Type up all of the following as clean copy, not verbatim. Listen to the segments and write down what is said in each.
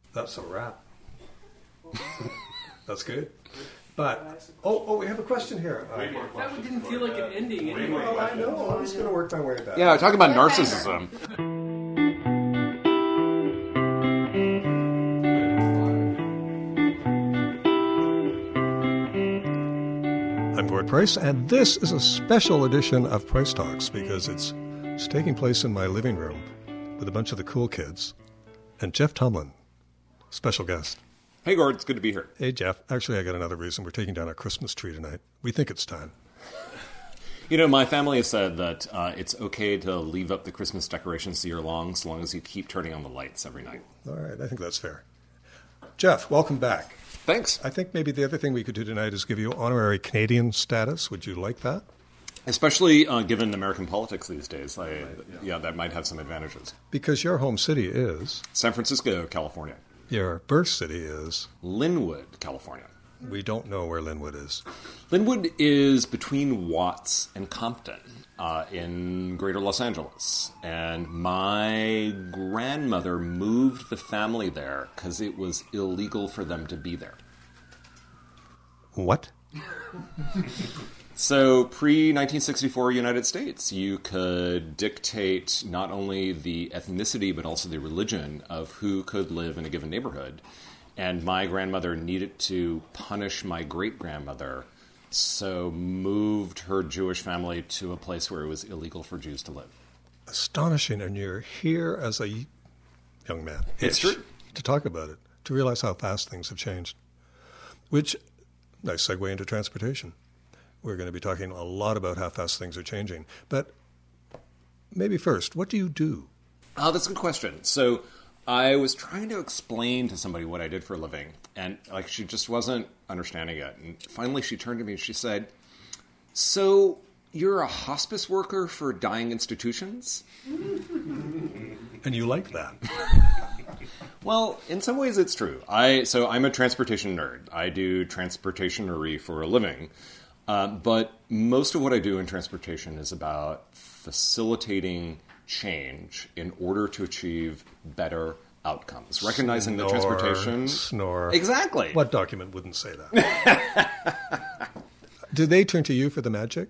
That's a wrap. That's good. But, we have a question here. That one didn't feel like an ending anymore. Well, I know. I'm just going to work my way back. Yeah, talking about narcissism. I'm Gord Price, and this is a special edition of Price Talks because it's taking place in my living room with a bunch of the cool kids and Jeff Tumlin, special guest. Hey, Gord, it's good to be here. Hey, Jeff. Actually, I got another reason. We're taking down our Christmas tree tonight. We think it's time. You know, my family has said that it's okay to leave up the Christmas decorations year long so long as you keep turning on the lights every night. All right, I think that's fair. Jeff, welcome back. Thanks. I think maybe the other thing we could do tonight is give you honorary Canadian status. Would you like that? Especially given American politics these days. That might have some advantages. Because your home city is? San Francisco, California. Your birth city is? Linwood, California. We don't know where Linwood is. Linwood is between Watts and Compton in greater Los Angeles. And my grandmother moved the family there because it was illegal for them to be there. What? So, pre-1964 United States, you could dictate not only the ethnicity but also the religion of who could live in a given neighborhood. And my grandmother needed to punish my great-grandmother, so moved her Jewish family to a place where it was illegal for Jews to live. Astonishing, and you're here as a young man. It's true. To talk about it, to realize how fast things have changed. Which, nice segue into transportation. We're going to be talking a lot about how fast things are changing. But maybe first, what do you do? That's a good question. So I was trying to explain to somebody what I did for a living, and she just wasn't understanding it. And finally she turned to me and she said, "So you're a hospice worker for dying institutions?" And you like that? Well, in some ways it's true. So I'm a transportation nerd. I do transportationery for a living. But most of what I do in transportation is about facilitating change in order to achieve better outcomes. Recognizing that transportation... Snore. Exactly. What document wouldn't say that? Do they turn to you for the magic?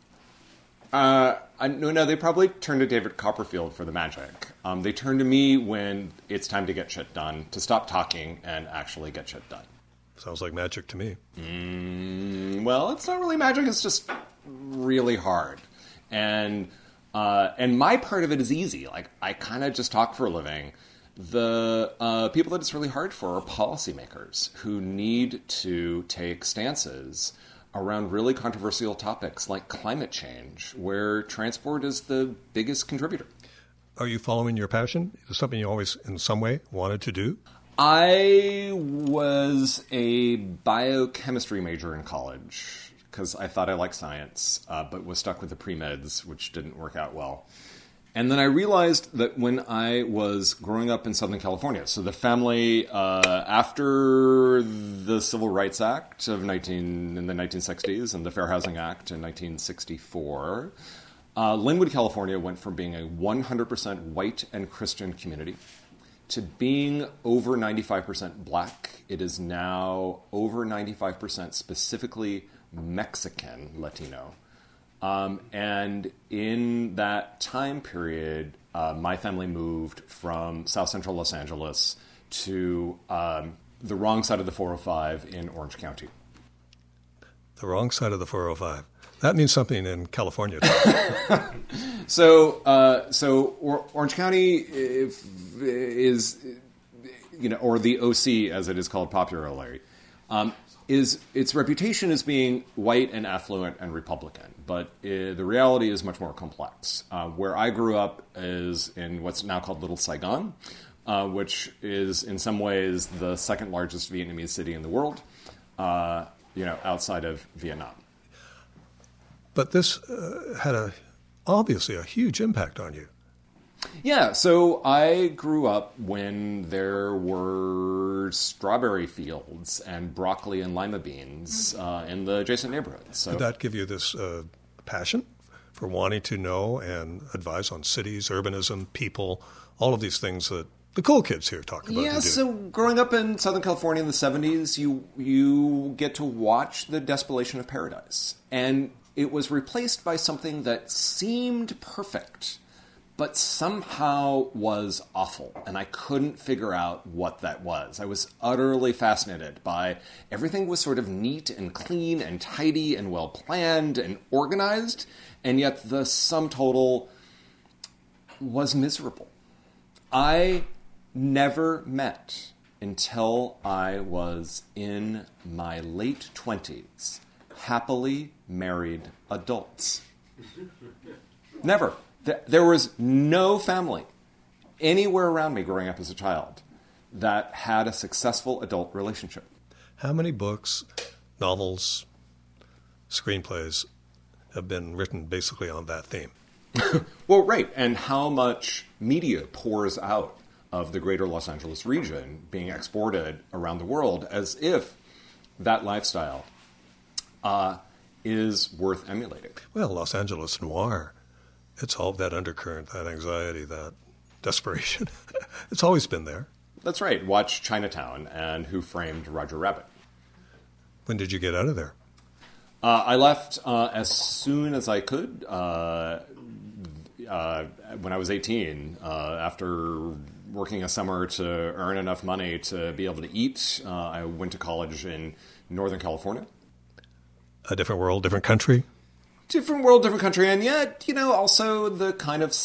No, they probably turn to David Copperfield for the magic. They turn to me when it's time to get shit done, to stop talking and actually get shit done. Sounds like magic to me. Well, it's not really magic. It's just really hard. And my part of it is easy. Like, I kind of just talk for a living. The people that it's really hard for are policymakers who need to take stances around really controversial topics like climate change, where transport is the biggest contributor. Are you following your passion? Is it something you always, in some way, wanted to do? I was a biochemistry major in college because I thought I liked science, but was stuck with the pre-meds, which didn't work out well. And then I realized that when I was growing up in Southern California, so the family, after the Civil Rights Act in the 1960s and the Fair Housing Act in 1964, Linwood, California went from being a 100% white and Christian community to being over 95% black. It is now over 95% specifically Mexican Latino. And in that time period, my family moved from South Central Los Angeles to the wrong side of the 405 in Orange County. The wrong side of the 405. That means something in California. So Orange County is, or the OC as it is called popularly, is its reputation as being white and affluent and Republican. But the reality is much more complex. Where I grew up is in what's now called Little Saigon, which is in some ways the second largest Vietnamese city in the world, outside of Vietnam. But this had obviously a huge impact on you. Yeah, so I grew up when there were strawberry fields and broccoli and lima beans in the adjacent neighborhoods. So did that give you this passion for wanting to know and advise on cities, urbanism, people, all of these things that The cool kids here talk about. Yeah, so growing up in Southern California in the 70s, you get to watch the Despelation of Paradise. And it was replaced by something that seemed perfect, but somehow was awful. And I couldn't figure out what that was. I was utterly fascinated by everything was sort of neat and clean and tidy and well planned and organized. And yet the sum total was miserable. I never met, until I was in my late 20s, happily married adults. Never. There was no family anywhere around me growing up as a child that had a successful adult relationship. How many books, novels, screenplays have been written basically on that theme? Well, right. And how much media pours out of the greater Los Angeles region being exported around the world as if that lifestyle is worth emulating. Well, Los Angeles noir, it's all that undercurrent, that anxiety, that desperation. It's always been there. That's right. Watch Chinatown and Who Framed Roger Rabbit. When did you get out of there? I left as soon as I could when I was 18, after working a summer to earn enough money to be able to eat. I went to college in Northern California. A different world, different country? Different world, different country, and yet, also the kind of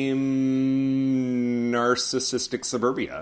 same narcissistic suburbia.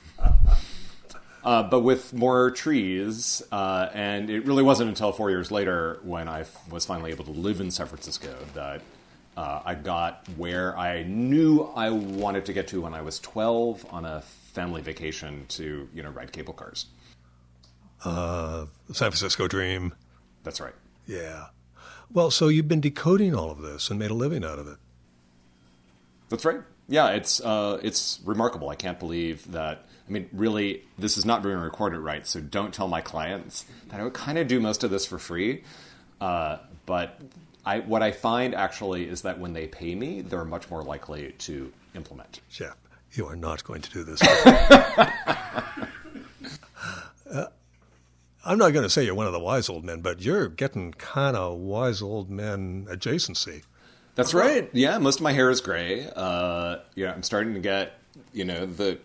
But with more trees, and it really wasn't until 4 years later when I was finally able to live in San Francisco that I got where I knew I wanted to get to when I was 12 on a family vacation to, ride cable cars. San Francisco dream. That's right. Yeah. Well, so you've been decoding all of this and made a living out of it. That's right. Yeah, it's remarkable. I can't believe that. I mean, really, this is not being recorded, right? So don't tell my clients that I would kind of do most of this for free. But what I find actually is that when they pay me, they're much more likely to implement. Jeff, you are not going to do this. I'm not going to say you're one of the wise old men, but you're getting kind of wise old men adjacency. That's right. Yeah, most of my hair is gray. I'm starting to get, the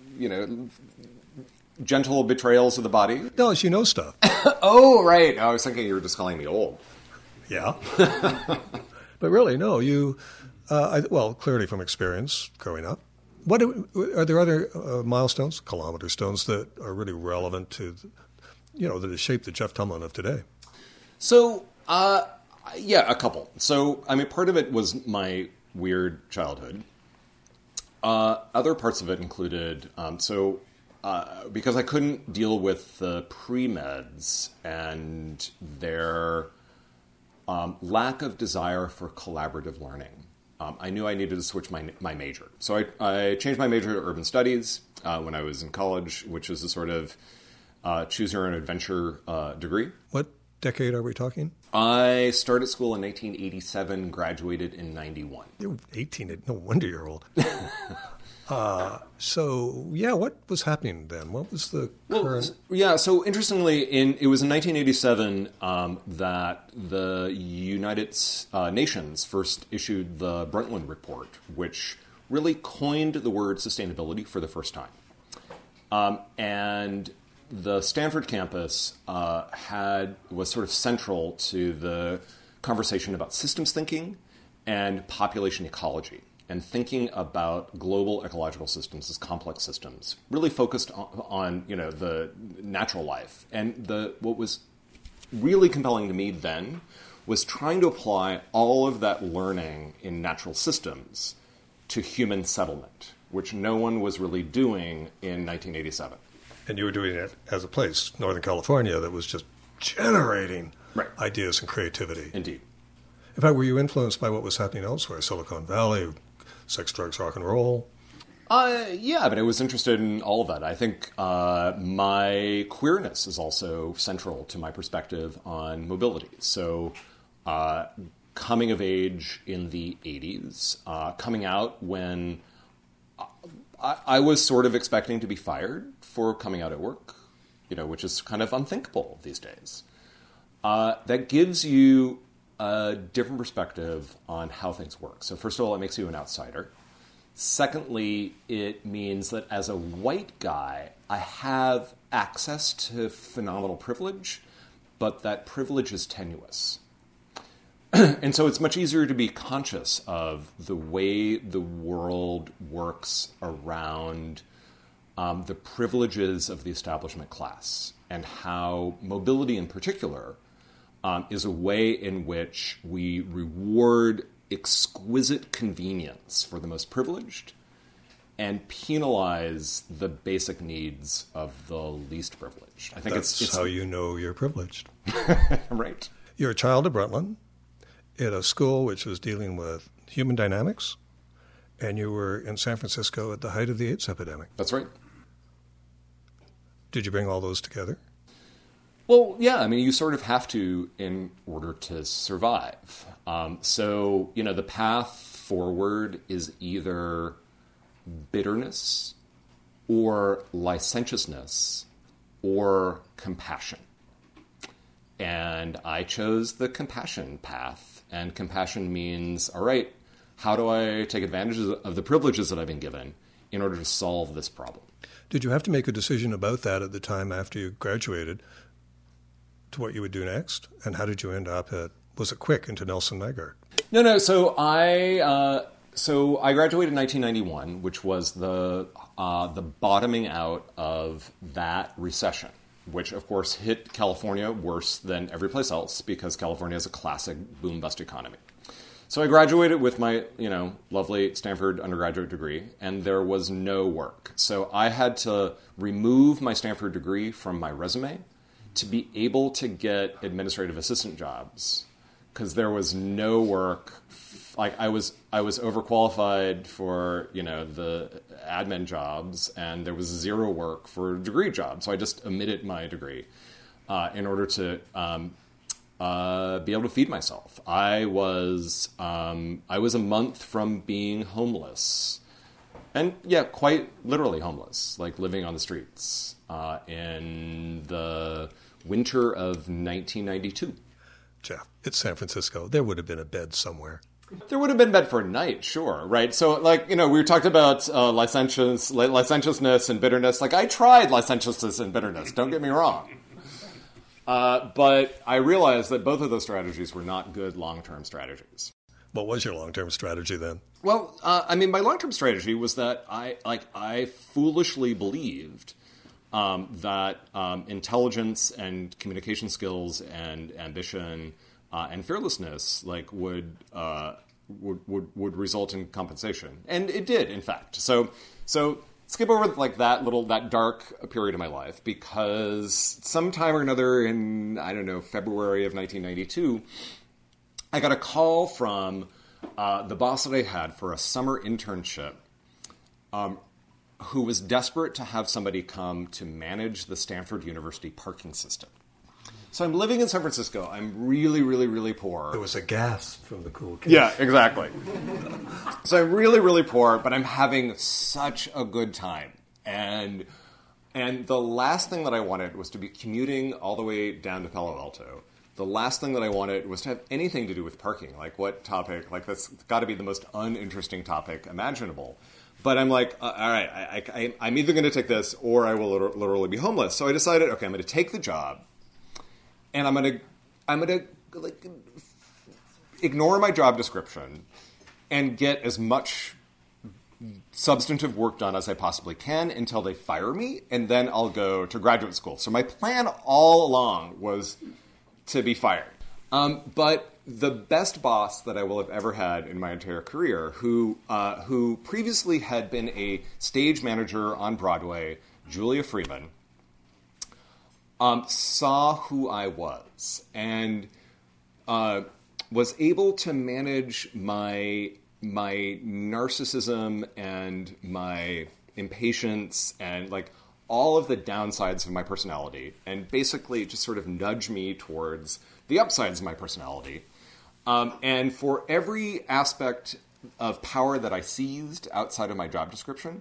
gentle betrayals of the body. No, you know stuff. Oh, right. I was thinking you were just calling me old. Yeah. But really, no, you, clearly from experience growing up. Are there other milestones, kilometer stones, that are really relevant to, that have shaped the Jeff Tumlin of today? So, yeah, a couple. So, part of it was my weird childhood. Other parts of it included, because I couldn't deal with the pre-meds and their lack of desire for collaborative learning, I knew I needed to switch my major. So I changed my major to urban studies when I was in college, which is a sort of choose your own adventure degree. What decade are we talking? I started school in 1987, graduated in 91. You're 18. No wonder you're old. What was happening then? What was the current... Yeah, so interestingly, it was in 1987 that the United Nations first issued the Brundtland Report, which really coined the word sustainability for the first time. And the Stanford campus was sort of central to the conversation about systems thinking and population ecology, and thinking about global ecological systems as complex systems, really focused on the natural life. And what was really compelling to me then was trying to apply all of that learning in natural systems to human settlement, which no one was really doing in 1987. And you were doing it as a place, Northern California, that was just generating ideas and creativity. Indeed. In fact, were you influenced by what was happening elsewhere? Silicon Valley, sex, drugs, rock and roll? Yeah, but I was interested in all of that. I think my queerness is also central to my perspective on mobility. So coming of age in the 80s, coming out when I was sort of expecting to be fired for coming out at work, which is kind of unthinkable these days. That gives you a different perspective on how things work. So first of all, it makes you an outsider. Secondly, it means that as a white guy, I have access to phenomenal privilege, but that privilege is tenuous. And so it's much easier to be conscious of the way the world works around the privileges of the establishment class, and how mobility in particular is a way in which we reward exquisite convenience for the most privileged and penalize the basic needs of the least privileged. I think That's how you know you're privileged. Right. You're a child of Brundtland, at a school which was dealing with human dynamics, and you were in San Francisco at the height of the AIDS epidemic. That's right. Did you bring all those together? Well, yeah. I mean, you sort of have to in order to survive. So, the path forward is either bitterness or licentiousness or compassion. And I chose the compassion path. And compassion means, all right, how do I take advantage of the privileges that I've been given in order to solve this problem? Did you have to make a decision about that at the time after you graduated to what you would do next? And how did you end up was it quick into Nelson Nygaard? No. So I graduated in 1991, which was the bottoming out of that recession, which, of course, hit California worse than every place else because California has a classic boom-bust economy. So I graduated with my, lovely Stanford undergraduate degree, and there was no work. So I had to remove my Stanford degree from my resume to be able to get administrative assistant jobs because there was no work. Like I was overqualified for the admin jobs, and there was zero work for degree jobs. So I just omitted my degree in order to be able to feed myself. I was a month from being homeless, and quite literally homeless, like living on the streets in the winter of 1992. Jeff, it's San Francisco. There would have been a bed somewhere. There would have been bed for a night, sure, right? So, we talked about licentiousness and bitterness. Like, I tried licentiousness and bitterness, don't get me wrong. But I realized that both of those strategies were not good long-term strategies. What was your long-term strategy then? Well, my long-term strategy was that I foolishly believed that intelligence and communication skills and ambition and fearlessness would result in compensation, and it did, in fact. So skip over that dark period of my life, because sometime or another in February of 1992, I got a call from the boss that I had for a summer internship, who was desperate to have somebody come to manage the Stanford University parking system. So I'm living in San Francisco. I'm really, really, really poor. There was a gasp from the cool kids. Yeah, exactly. So I'm really, really poor, but I'm having such a good time. And the last thing that I wanted was to be commuting all the way down to Palo Alto. The last thing that I wanted was to have anything to do with parking. Like, what topic? Like, that's got to be the most uninteresting topic imaginable. But I'm like, all right, I'm either going to take this or I will literally be homeless. So I decided, okay, I'm going to take the job. And I'm gonna ignore my job description and get as much substantive work done as I possibly can until they fire me, and then I'll go to graduate school. So my plan all along was to be fired. But the best boss that I will have ever had in my entire career, who previously had been a stage manager on Broadway, Julia Freeman, saw who I was and was able to manage my narcissism and my impatience and all of the downsides of my personality, and basically just sort of nudge me towards the upsides of my personality. And for every aspect of power that I seized outside of my job description,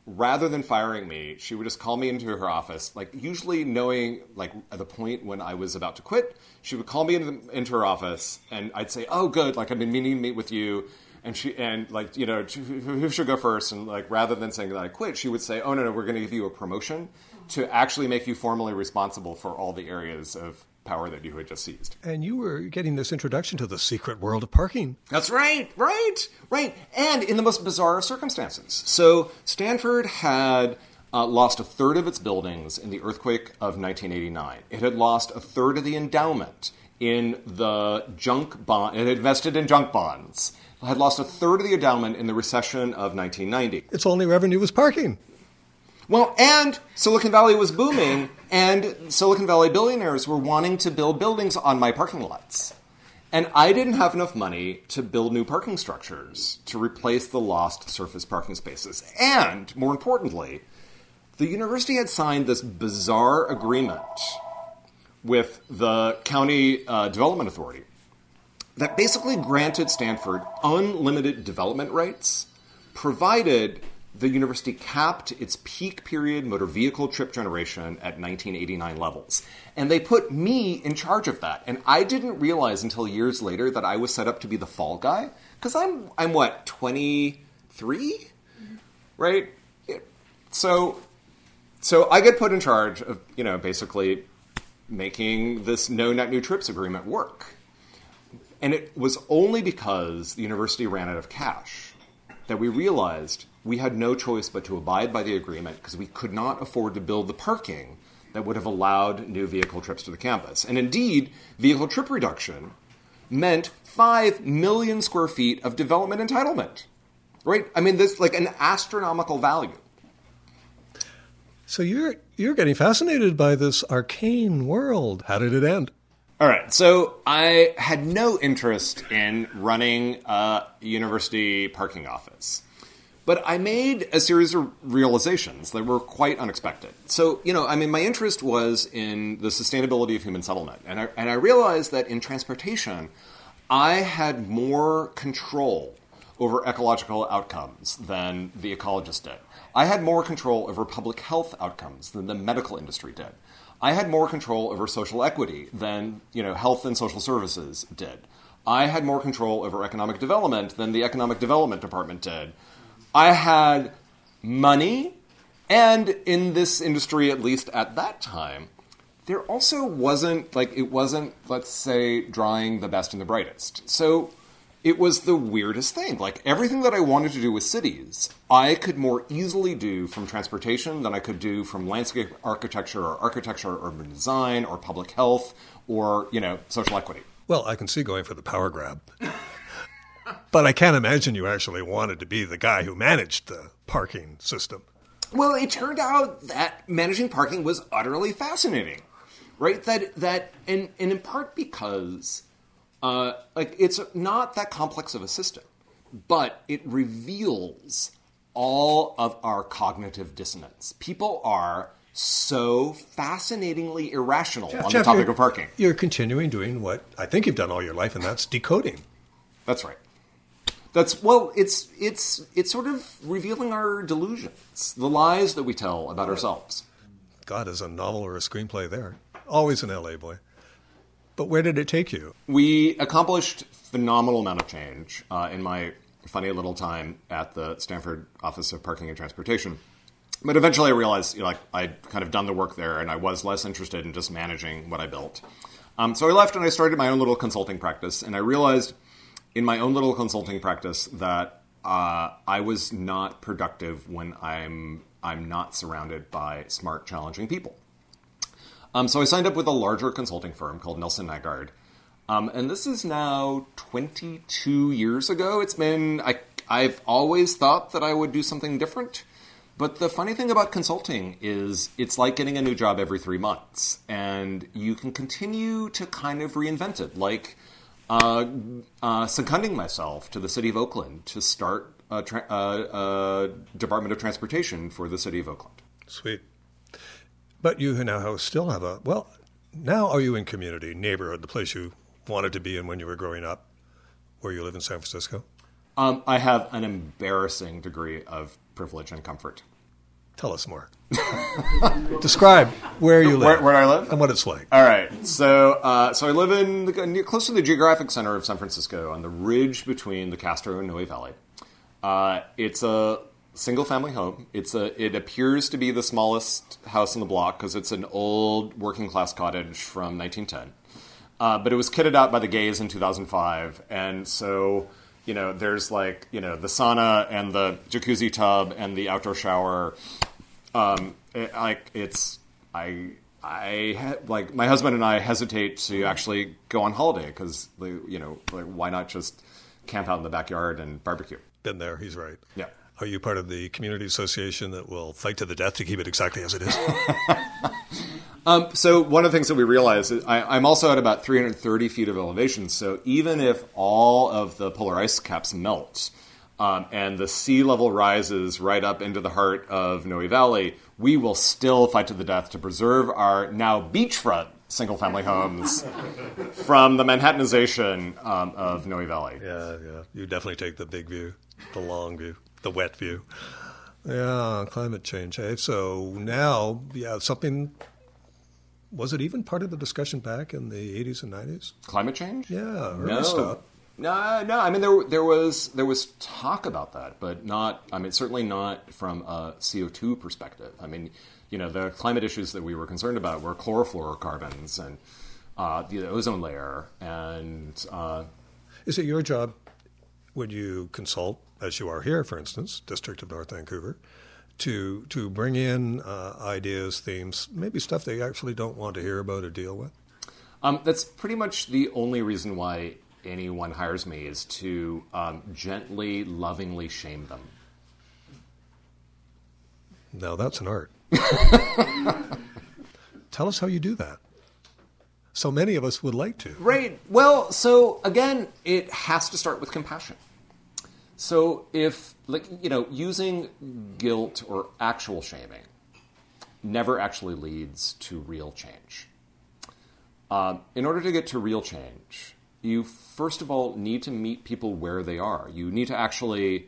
rather than firing me, she would just call me into her office, like usually knowing, like at the point when I was about to quit, she would call me into her office, and I'd say, "Oh, good, like I've been meaning to meet with you." And like, you know, who should go first? And like, rather than saying that I quit, she would say, "Oh, no, we're going to give you a promotion to actually make you formally responsible for all the areas of power that you had just seized." And you were getting this introduction to the secret world of parking. That's right. And in the most bizarre of circumstances. So Stanford had lost a third of its buildings in the earthquake of 1989. It had lost a third of the endowment in the junk bond. It had invested in junk bonds. It had lost a third of the endowment in the recession of 1990. Its only revenue was parking. Well, and Silicon Valley was booming, and Silicon Valley billionaires were wanting to build buildings on my parking lots. And I didn't have enough money to build new parking structures to replace the lost surface parking spaces. And, more importantly, the university had signed this bizarre agreement with the county development authority that basically granted Stanford unlimited development rights, provided the university capped its peak period motor vehicle trip generation at 1989 levels. And they put me in charge of that. And I didn't realize until years later that I was set up to be the fall guy. Because I'm what, 23? Right? So I get put in charge of, you know, basically making this no net new trips agreement work. And it was only because the university ran out of cash that we realized we had no choice but to abide by the agreement because we could not afford to build the parking that would have allowed new vehicle trips to the campus. And indeed, vehicle trip reduction meant 5 million square feet of development entitlement, right? I mean, this like an astronomical value. So you're getting fascinated by this arcane world. How did it end? All right, so I had no interest in running a university parking office. But I made a series of realizations that were quite unexpected. So, you know, I mean, my interest was in the sustainability of human settlement. And I realized that in transportation, I had more control over ecological outcomes than the ecologists did. I had more control over public health outcomes than the medical industry did. I had more control over social equity than, you know, health and social services did. I had more control over economic development than the economic development department did. I had money, and in this industry, at least at that time, there also wasn't, let's say, drawing the best and the brightest. So it was the weirdest thing. Like, everything that I wanted to do with cities, I could more easily do from transportation than I could do from landscape architecture or urban design or public health or, you know, social equity. Well, I can see going for the power grab. But I can't imagine you actually wanted to be the guy who managed the parking system. Well, it turned out that managing parking was utterly fascinating, right? That and in part because, it's not that complex of a system, but it reveals all of our cognitive dissonance. People are so fascinatingly irrational on the topic of parking. You're continuing doing what I think you've done all your life, and that's decoding. That's right. It's sort of revealing our delusions, the lies that we tell about ourselves. God, is a novel or a screenplay there. Always an LA boy. But where did it take you? We accomplished phenomenal amount of change in my funny little time at the Stanford Office of Parking and Transportation. But eventually I realized, you know, like, I'd kind of done the work there, and I was less interested in just managing what I built. So I left and I started my own little consulting practice, and I realized in my own little consulting practice that I was not productive when I'm not surrounded by smart, challenging people. So I signed up with a larger consulting firm called Nelson Nygaard. And this is now 22 years ago. It's been, I've always thought that I would do something different. But the funny thing about consulting is it's like getting a new job every 3 months. And you can continue to kind of reinvent it. Like seconding myself to the city of Oakland to start a Department of Transportation for the city of Oakland. Sweet. But you now still have now are you in community, neighborhood, the place you wanted to be in when you were growing up, where you live in San Francisco? I have an embarrassing degree of privilege and comfort. Tell us more. Describe where you live. Where I live? And what it's like. All right. So I live close to the geographic center of San Francisco on the ridge between the Castro and Noe Valley. It's a single-family home. It appears to be the smallest house on the block because it's an old working-class cottage from 1910. But it was kitted out by the gays in 2005, and so there's the sauna and the jacuzzi tub and the outdoor shower. My husband and I hesitate to actually go on holiday because why not just camp out in the backyard and barbecue? Been there, he's right. Yeah. Are you part of the community association that will fight to the death to keep it exactly as it is? So one of the things that we realized is I'm also at about 330 feet of elevation. So even if all of the polar ice caps melt and the sea level rises right up into the heart of Noe Valley, we will still fight to the death to preserve our now beachfront single-family homes from the Manhattanization of Noe Valley. Yeah. You definitely take the big view, the long view, the wet view. Yeah, climate change. Hey? So now, something... Was it even part of the discussion back in the 80s and 90s? Climate change? Yeah, early stuff. No. I mean, there was talk about that, but not. I mean, certainly not from a CO2 perspective. I mean, the climate issues that we were concerned about were chlorofluorocarbons and the ozone layer. And is it your job when you consult, as you are here, for instance, District of North Vancouver, to bring in ideas, themes, maybe stuff they actually don't want to hear about or deal with? That's pretty much the only reason why anyone hires me, is to gently, lovingly shame them. Now that's an art. Tell us how you do that. So many of us would like to. Right. Well, so again, it has to start with compassion. So if, using guilt or actual shaming never actually leads to real change. In order to get to real change, you first of all need to meet people where they are. You need to actually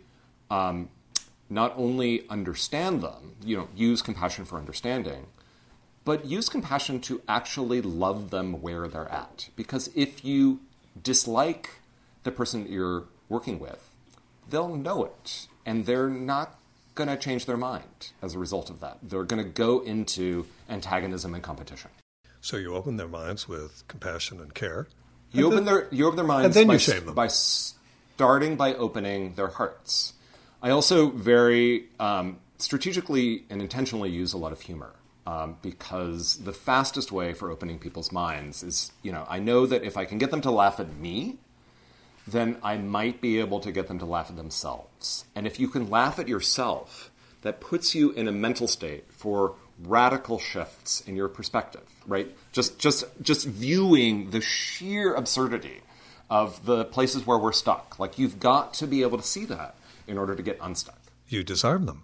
not only understand them, use compassion for understanding, but use compassion to actually love them where they're at. Because if you dislike the person that you're working with, they'll know it, and they're not going to change their mind as a result of that. They're going to go into antagonism and competition. So you open their minds with compassion and care. You open their minds, and then you shame them by starting by opening their hearts. I also very strategically and intentionally use a lot of humor because the fastest way for opening people's minds is, I know that if I can get them to laugh at me, then I might be able to get them to laugh at themselves. And if you can laugh at yourself, that puts you in a mental state for radical shifts in your perspective, right? Just viewing the sheer absurdity of the places where we're stuck. You've got to be able to see that in order to get unstuck. You disarm them.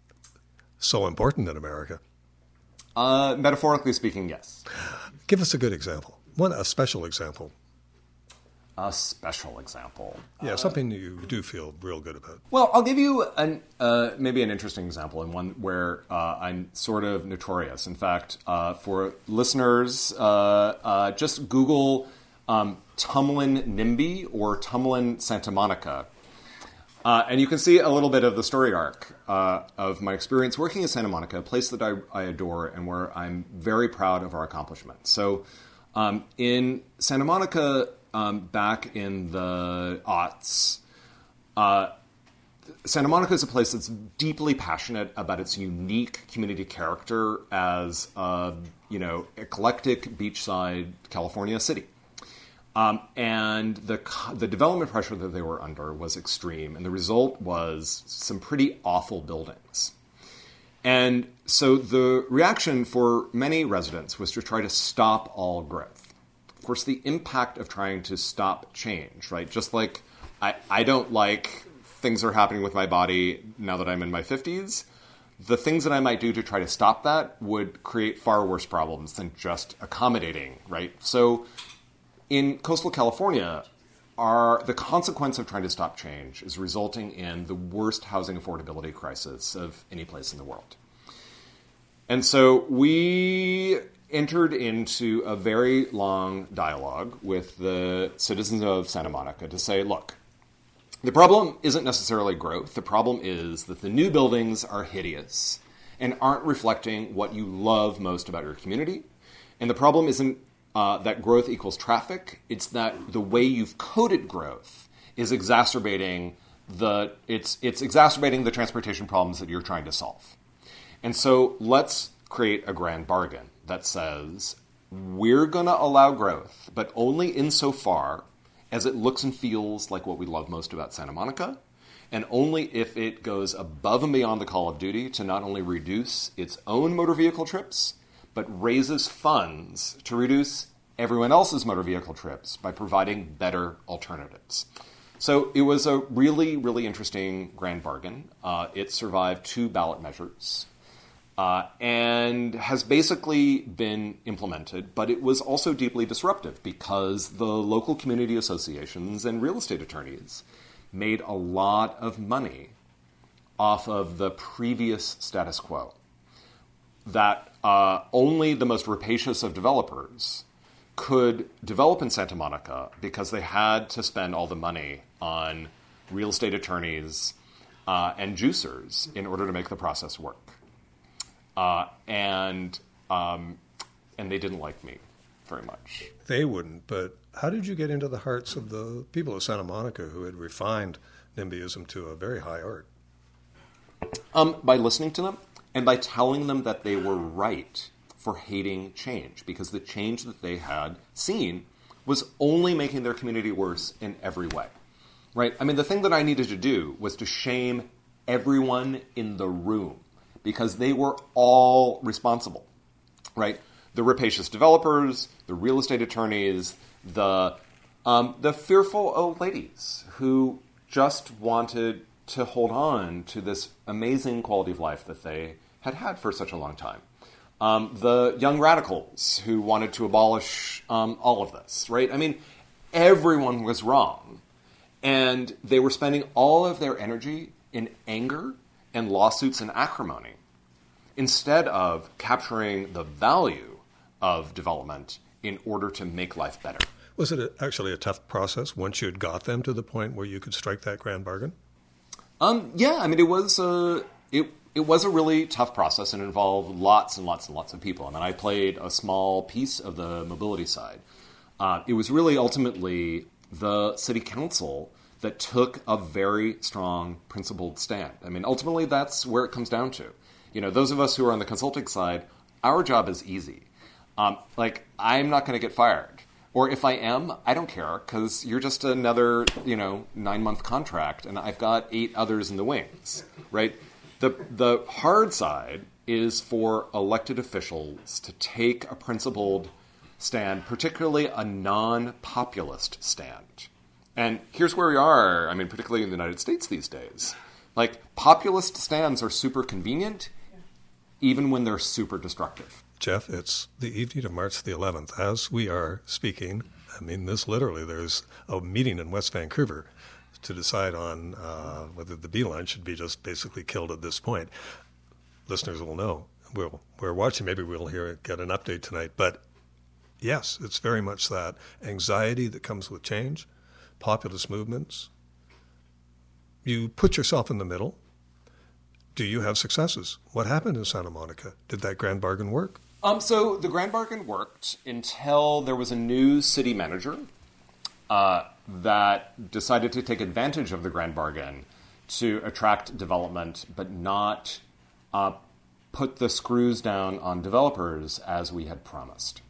So important in America. Metaphorically speaking, yes. Give us a good example. A special example. A special example. Yeah, something you do feel real good about. Well, I'll give you maybe an interesting example, and one where I'm sort of notorious. In fact, for listeners, just Google Tumlin NIMBY or Tumlin Santa Monica, and you can see a little bit of the story arc of my experience working in Santa Monica, a place that I adore and where I'm very proud of our accomplishments. So in Santa Monica, back in the aughts, Santa Monica is a place that's deeply passionate about its unique community character as a, eclectic beachside California city. And the development pressure that they were under was extreme, and the result was some pretty awful buildings. And so the reaction for many residents was to try to stop all growth. Of course, the impact of trying to stop change, right? Just like I don't like things are happening with my body now that I'm in my 50s. The things that I might do to try to stop that would create far worse problems than just accommodating, right? So in coastal California, the consequence of trying to stop change is resulting in the worst housing affordability crisis of any place in the world. And so we entered into a very long dialogue with the citizens of Santa Monica to say, look, the problem isn't necessarily growth. The problem is that the new buildings are hideous and aren't reflecting what you love most about your community. And the problem isn't that growth equals traffic. It's that the way you've coded growth is exacerbating it's exacerbating the transportation problems that you're trying to solve. And so let's create a grand bargain that says we're going to allow growth, but only insofar as it looks and feels like what we love most about Santa Monica, and only if it goes above and beyond the call of duty to not only reduce its own motor vehicle trips, but raises funds to reduce everyone else's motor vehicle trips by providing better alternatives. So it was a really, really interesting grand bargain. It survived 2 ballot measures and has basically been implemented, but it was also deeply disruptive because the local community associations and real estate attorneys made a lot of money off of the previous status quo. That only the most rapacious of developers could develop in Santa Monica because they had to spend all the money on real estate attorneys and juicers in order to make the process work. And they didn't like me very much. They wouldn't, but how did you get into the hearts of the people of Santa Monica who had refined NIMBYism to a very high art? By listening to them and by telling them that they were right for hating change, because the change that they had seen was only making their community worse in every way. Right? I mean, the thing that I needed to do was to shame everyone in the room, because they were all responsible, right? The rapacious developers, the real estate attorneys, the fearful old ladies who just wanted to hold on to this amazing quality of life that they had had for such a long time. The young radicals who wanted to abolish all of this, right? I mean, everyone was wrong. And they were spending all of their energy in anger and lawsuits and acrimony instead of capturing the value of development in order to make life better. Was it actually a tough process once you had got them to the point where you could strike that grand bargain? Yeah, I mean, it was a really tough process and involved lots and lots and lots of people. I mean, I played a small piece of the mobility side. It was really ultimately the city council that took a very strong principled stand. I mean, ultimately, that's where it comes down to. You know, those of us who are on the consulting side, our job is easy. I'm not going to get fired. Or if I am, I don't care, because you're just another, 9-month contract, and I've got 8 others in the wings, right? The hard side is for elected officials to take a principled stand, particularly a non-populist stand. And here's where we are, I mean, particularly in the United States these days. Like, populist stands are super convenient, even when they're super destructive. Jeff, it's the evening of March the 11th. As we are speaking, I mean this literally, there's a meeting in West Vancouver to decide on whether the B line should be just basically killed at this point. Listeners will know. We're watching, maybe we'll get an update tonight. But yes, it's very much that anxiety that comes with change, populist movements. You put yourself in the middle. Do you have successes? What happened in Santa Monica? Did that grand bargain work? So the grand bargain worked until there was a new city manager that decided to take advantage of the grand bargain to attract development, but not put the screws down on developers as we had promised.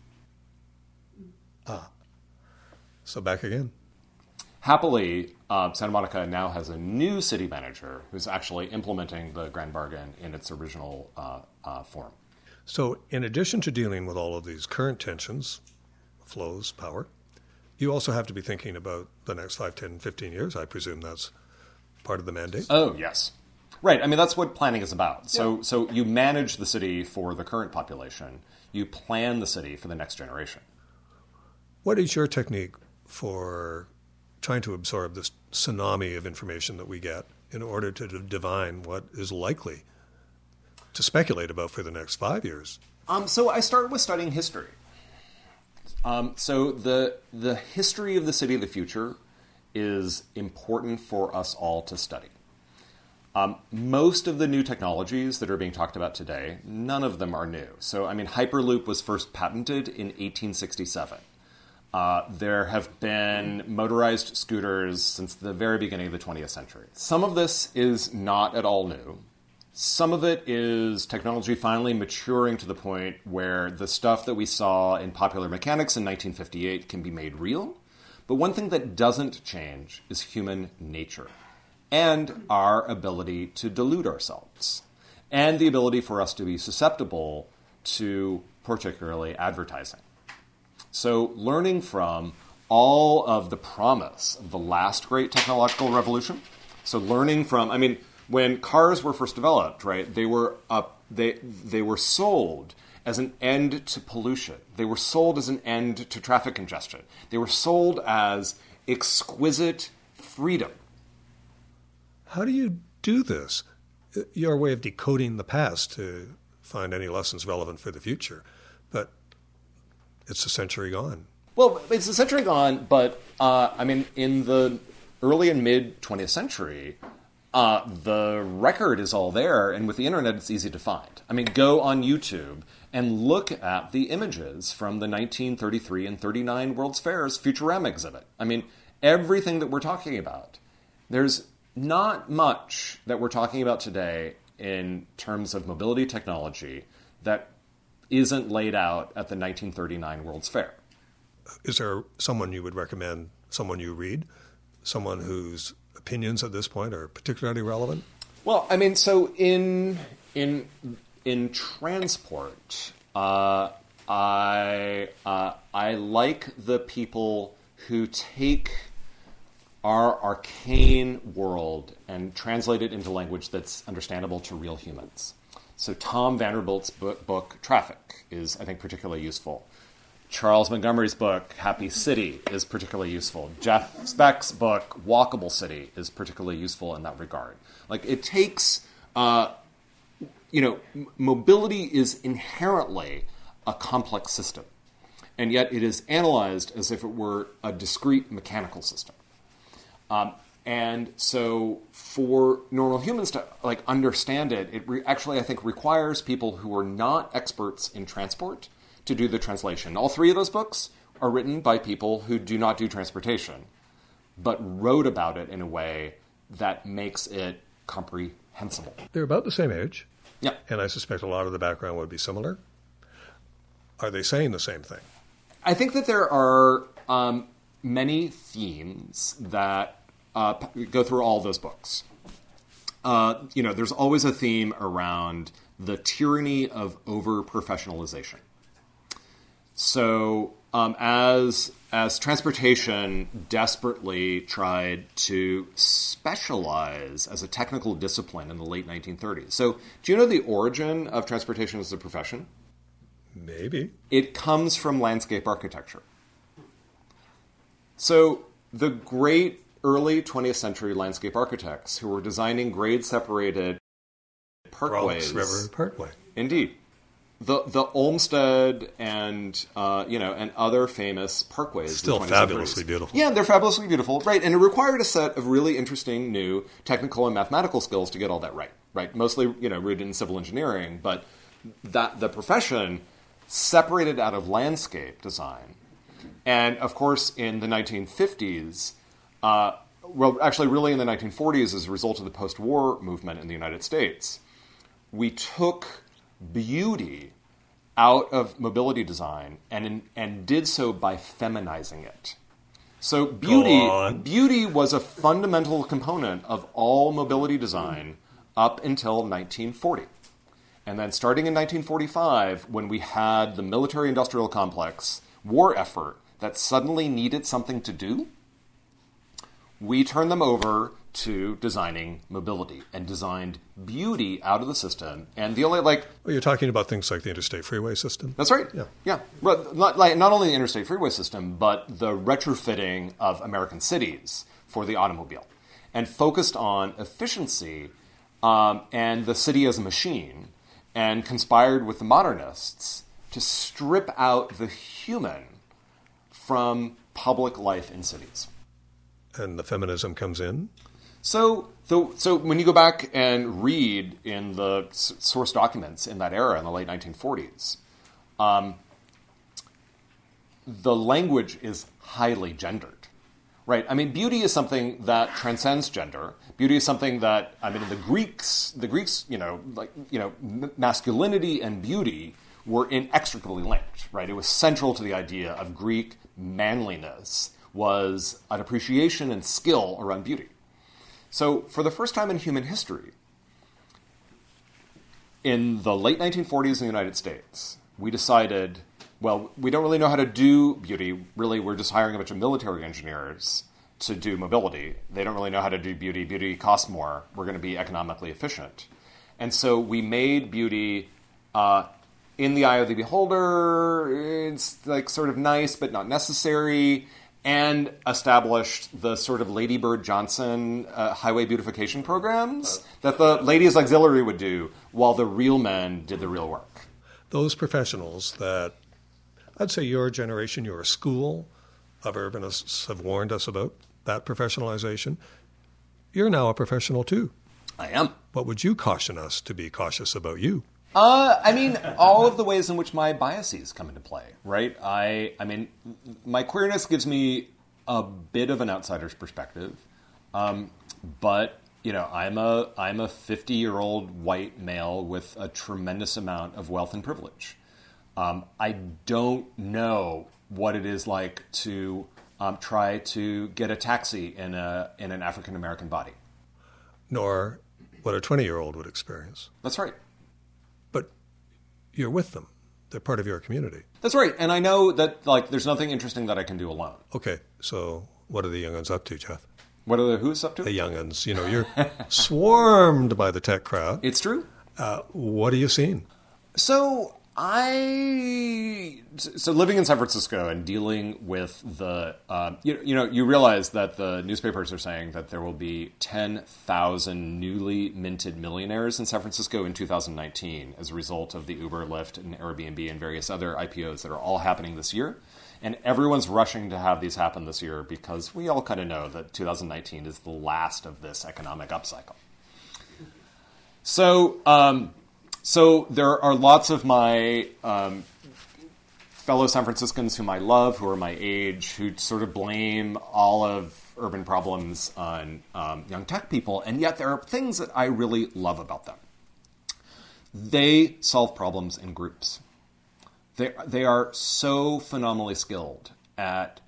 So back again. Happily, Santa Monica now has a new city manager who's actually implementing the grand bargain in its original form. So in addition to dealing with all of these current tensions, flows, power, you also have to be thinking about the next 5, 10, 15 years. I presume that's part of the mandate. Oh, yes. Right. I mean, that's what planning is about. So you manage the city for the current population. You plan the city for the next generation. What is your technique for trying to absorb this tsunami of information that we get in order to divine what is likely to speculate about for the next 5 years. So I started with studying history. So the history of the city of the future is important for us all to study. Most of the new technologies that are being talked about today, none of them are new. So, I mean, Hyperloop was first patented in 1867. There have been motorized scooters since the very beginning of the 20th century. Some of this is not at all new. Some of it is technology finally maturing to the point where the stuff that we saw in Popular Mechanics in 1958 can be made real. But one thing that doesn't change is human nature and our ability to delude ourselves and the ability for us to be susceptible to particularly advertising. So learning from all of the promise of the last great technological revolution, so learning from, I mean, when cars were first developed, right, they were sold as an end to pollution. They were sold as an end to traffic congestion. They were sold as exquisite freedom. How do you do this? Your way of decoding the past to find any lessons relevant for the future, but it's a century gone. Well, it's a century gone, but I mean, in the early and mid 20th century, the record is all there, and with the internet, it's easy to find. I mean, go on YouTube and look at the images from the 1933 and 39 World's Fairs Futurama exhibit. I mean, everything that we're talking about, there's not much that we're talking about today in terms of mobility technology that isn't laid out at the 1939 World's Fair. Is there someone you would recommend, someone you read, someone whose opinions at this point are particularly relevant? Well, I mean, so in transport, I like the people who take our arcane world and translate it into language that's understandable to real humans. So Tom Vanderbilt's book Traffic is, I think, particularly useful. Charles Montgomery's book, Happy City, is particularly useful. Jeff Speck's book, Walkable City, is particularly useful in that regard. Like, it takes, mobility is inherently a complex system, and yet it is analyzed as if it were a discrete mechanical system. And so for normal humans to understand it, actually, I think, requires people who are not experts in transport to do the translation. All three of those books are written by people who do not do transportation, but wrote about it in a way that makes it comprehensible. They're about the same age. Yeah. And I suspect a lot of the background would be similar. Are they saying the same thing? I think that there are many themes that go through all those books. There's always a theme around the tyranny of over-professionalization. So as transportation desperately tried to specialize as a technical discipline in the late 1930s. So do you know the origin of transportation as a profession? Maybe. It comes from landscape architecture. So the great early 20th century landscape architects who were designing grade-separated parkways. Bronx River Parkway. Indeed. The Olmsted and other famous parkways. Still fabulously beautiful. Yeah, they're fabulously beautiful, right? And it required a set of really interesting new technical and mathematical skills to get all that right. Right, mostly rooted in civil engineering, but that the profession separated out of landscape design, and of course in the 1950s. Really in the 1940s, as a result of the post-war movement in the United States, we took beauty out of mobility design and did so by feminizing it. So beauty was a fundamental component of all mobility design up until 1940. And then starting in 1945, when we had the military-industrial complex war effort that suddenly needed something to do, we turned them over to designing mobility and designed beauty out of the system. And the only Well, you're talking about things like the interstate freeway system? That's right. Yeah. But not only the interstate freeway system, but the retrofitting of American cities for the automobile, and focused on efficiency and the city as a machine, and conspired with the modernists to strip out the human from public life in cities. And the feminism comes in? So when you go back and read in the source documents in that era, in the late 1940s, the language is highly gendered. Right. I mean, beauty is something that transcends gender. Beauty is something that, I mean, the Greeks, masculinity and beauty were inextricably linked. Right. It was central to the idea of Greek manliness was an appreciation and skill around beauty. So, for the first time in human history, in the late 1940s in the United States, we decided, well, we don't really know how to do beauty. Really, we're just hiring a bunch of military engineers to do mobility. They don't really know how to do beauty. Beauty costs more. We're going to be economically efficient. And so we made beauty in the eye of the beholder. It's like sort of nice, but not necessary. And established the sort of Lady Bird Johnson highway beautification programs that the ladies' auxiliary would do while the real men did the real work. Those professionals that I'd say your generation, your school of urbanists have warned us about, that professionalization, you're now a professional too. I am. What would you caution us to be cautious about you? I mean, all of the ways in which my biases come into play, right? I mean, my queerness gives me a bit of an outsider's perspective, but you know, I'm a 50-year-old white male with a tremendous amount of wealth and privilege. I don't know what it is like to try to get a taxi in an African American body, nor what a 20-year-old would experience. That's right. But you're with them. They're part of your community. That's right. And I know that, like, there's nothing interesting that I can do alone. Okay, so what are the young'uns up to, Jeff? What are the who's up to? The young'uns. You know, you're swarmed by the tech crowd. It's true. What have you seen? So living in San Francisco and dealing with the, you realize that the newspapers are saying that there will be 10,000 newly minted millionaires in San Francisco in 2019 as a result of the Uber, Lyft, and Airbnb and various other IPOs that are all happening this year. And everyone's rushing to have these happen this year because we all kind of know that 2019 is the last of this economic upcycle. So there are lots of my fellow San Franciscans whom I love, who are my age, who sort of blame all of urban problems on young tech people, and yet there are things that I really love about them. They solve problems in groups. They are so phenomenally skilled at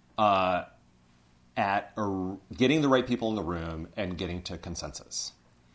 getting the right people in the room and getting to consensus.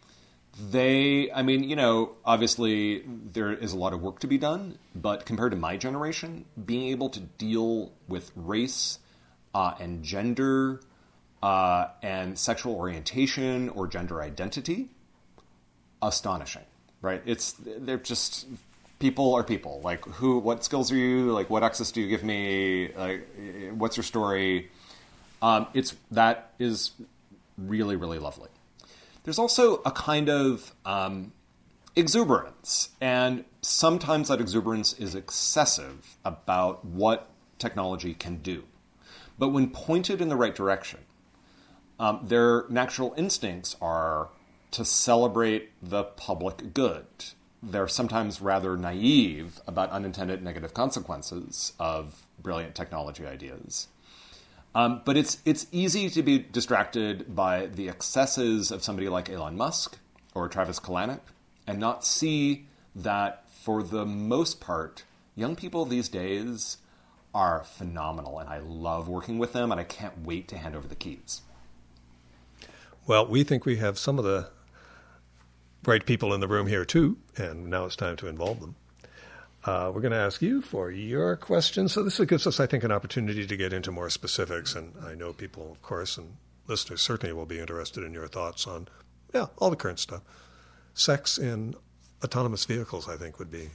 Obviously there is a lot of work to be done, but compared to my generation, being able to deal with race and gender and sexual orientation or gender identity, astonishing, right? They're just, people are people. Like, what skills are you? Like, what access do you give me? Like, what's your story? That is really, really lovely. There's also a kind of exuberance, and sometimes that exuberance is excessive about what technology can do. But when pointed in the right direction, their natural instincts are to celebrate the public good. They're sometimes rather naive about unintended negative consequences of brilliant technology ideas. But it's easy to be distracted by the excesses of somebody like Elon Musk or Travis Kalanick and not see that, for the most part, young people these days are phenomenal, and I love working with them, and I can't wait to hand over the keys. Well, we think we have some of the right people in the room here, too, and now it's time to involve them. We're going to ask you for your questions. So this gives us, I think, an opportunity to get into more specifics. And I know people, of course, and listeners certainly will be interested in your thoughts on, all the current stuff. Sex in autonomous vehicles, I think, would be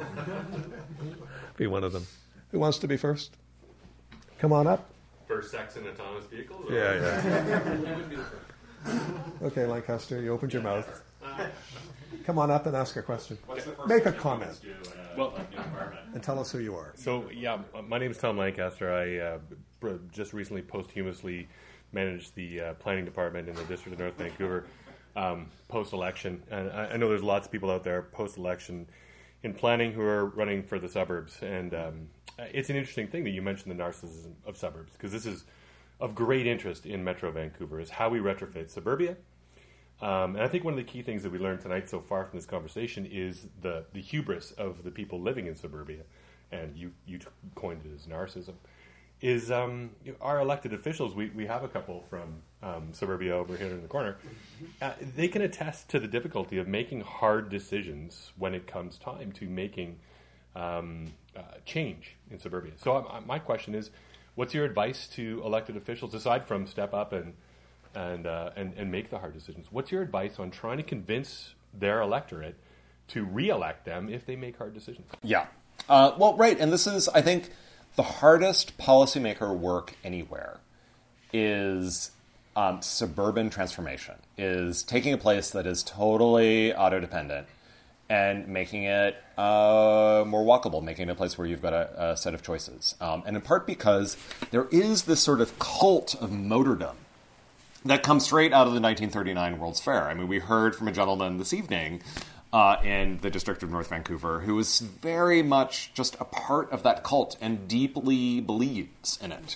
one of them. Who wants to be first? Come on up. For sex in autonomous vehicles? Yeah. Okay, Lancaster, you opened your mouth. come on up and ask a question. Make a comment. And tell us who you are. So, my name is Tom Lancaster. I just recently posthumously managed the planning department in the District of North Vancouver post-election. And I know there's lots of people out there post-election in planning who are running for the suburbs. And it's an interesting thing that you mentioned the narcissism of suburbs, because this is of great interest in Metro Vancouver, is how we retrofit suburbia. And I think one of the key things that we learned tonight so far from this conversation is the hubris of the people living in suburbia, and you coined it as narcissism, is our elected officials. We have a couple from suburbia over here in the corner. They can attest to the difficulty of making hard decisions when it comes time to making change in suburbia. So my question is, what's your advice to elected officials, aside from step up and make the hard decisions? What's your advice on trying to convince their electorate to re-elect them if they make hard decisions? Yeah. Well, right. And this is, I think, the hardest policymaker work anywhere is suburban transformation, is taking a place that is totally auto-dependent and making it more walkable, making it a place where you've got a set of choices. And in part because there is this sort of cult of motordom that comes straight out of the 1939 World's Fair. I mean, we heard from a gentleman this evening in the District of North Vancouver who is very much just a part of that cult and deeply believes in it.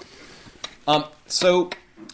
So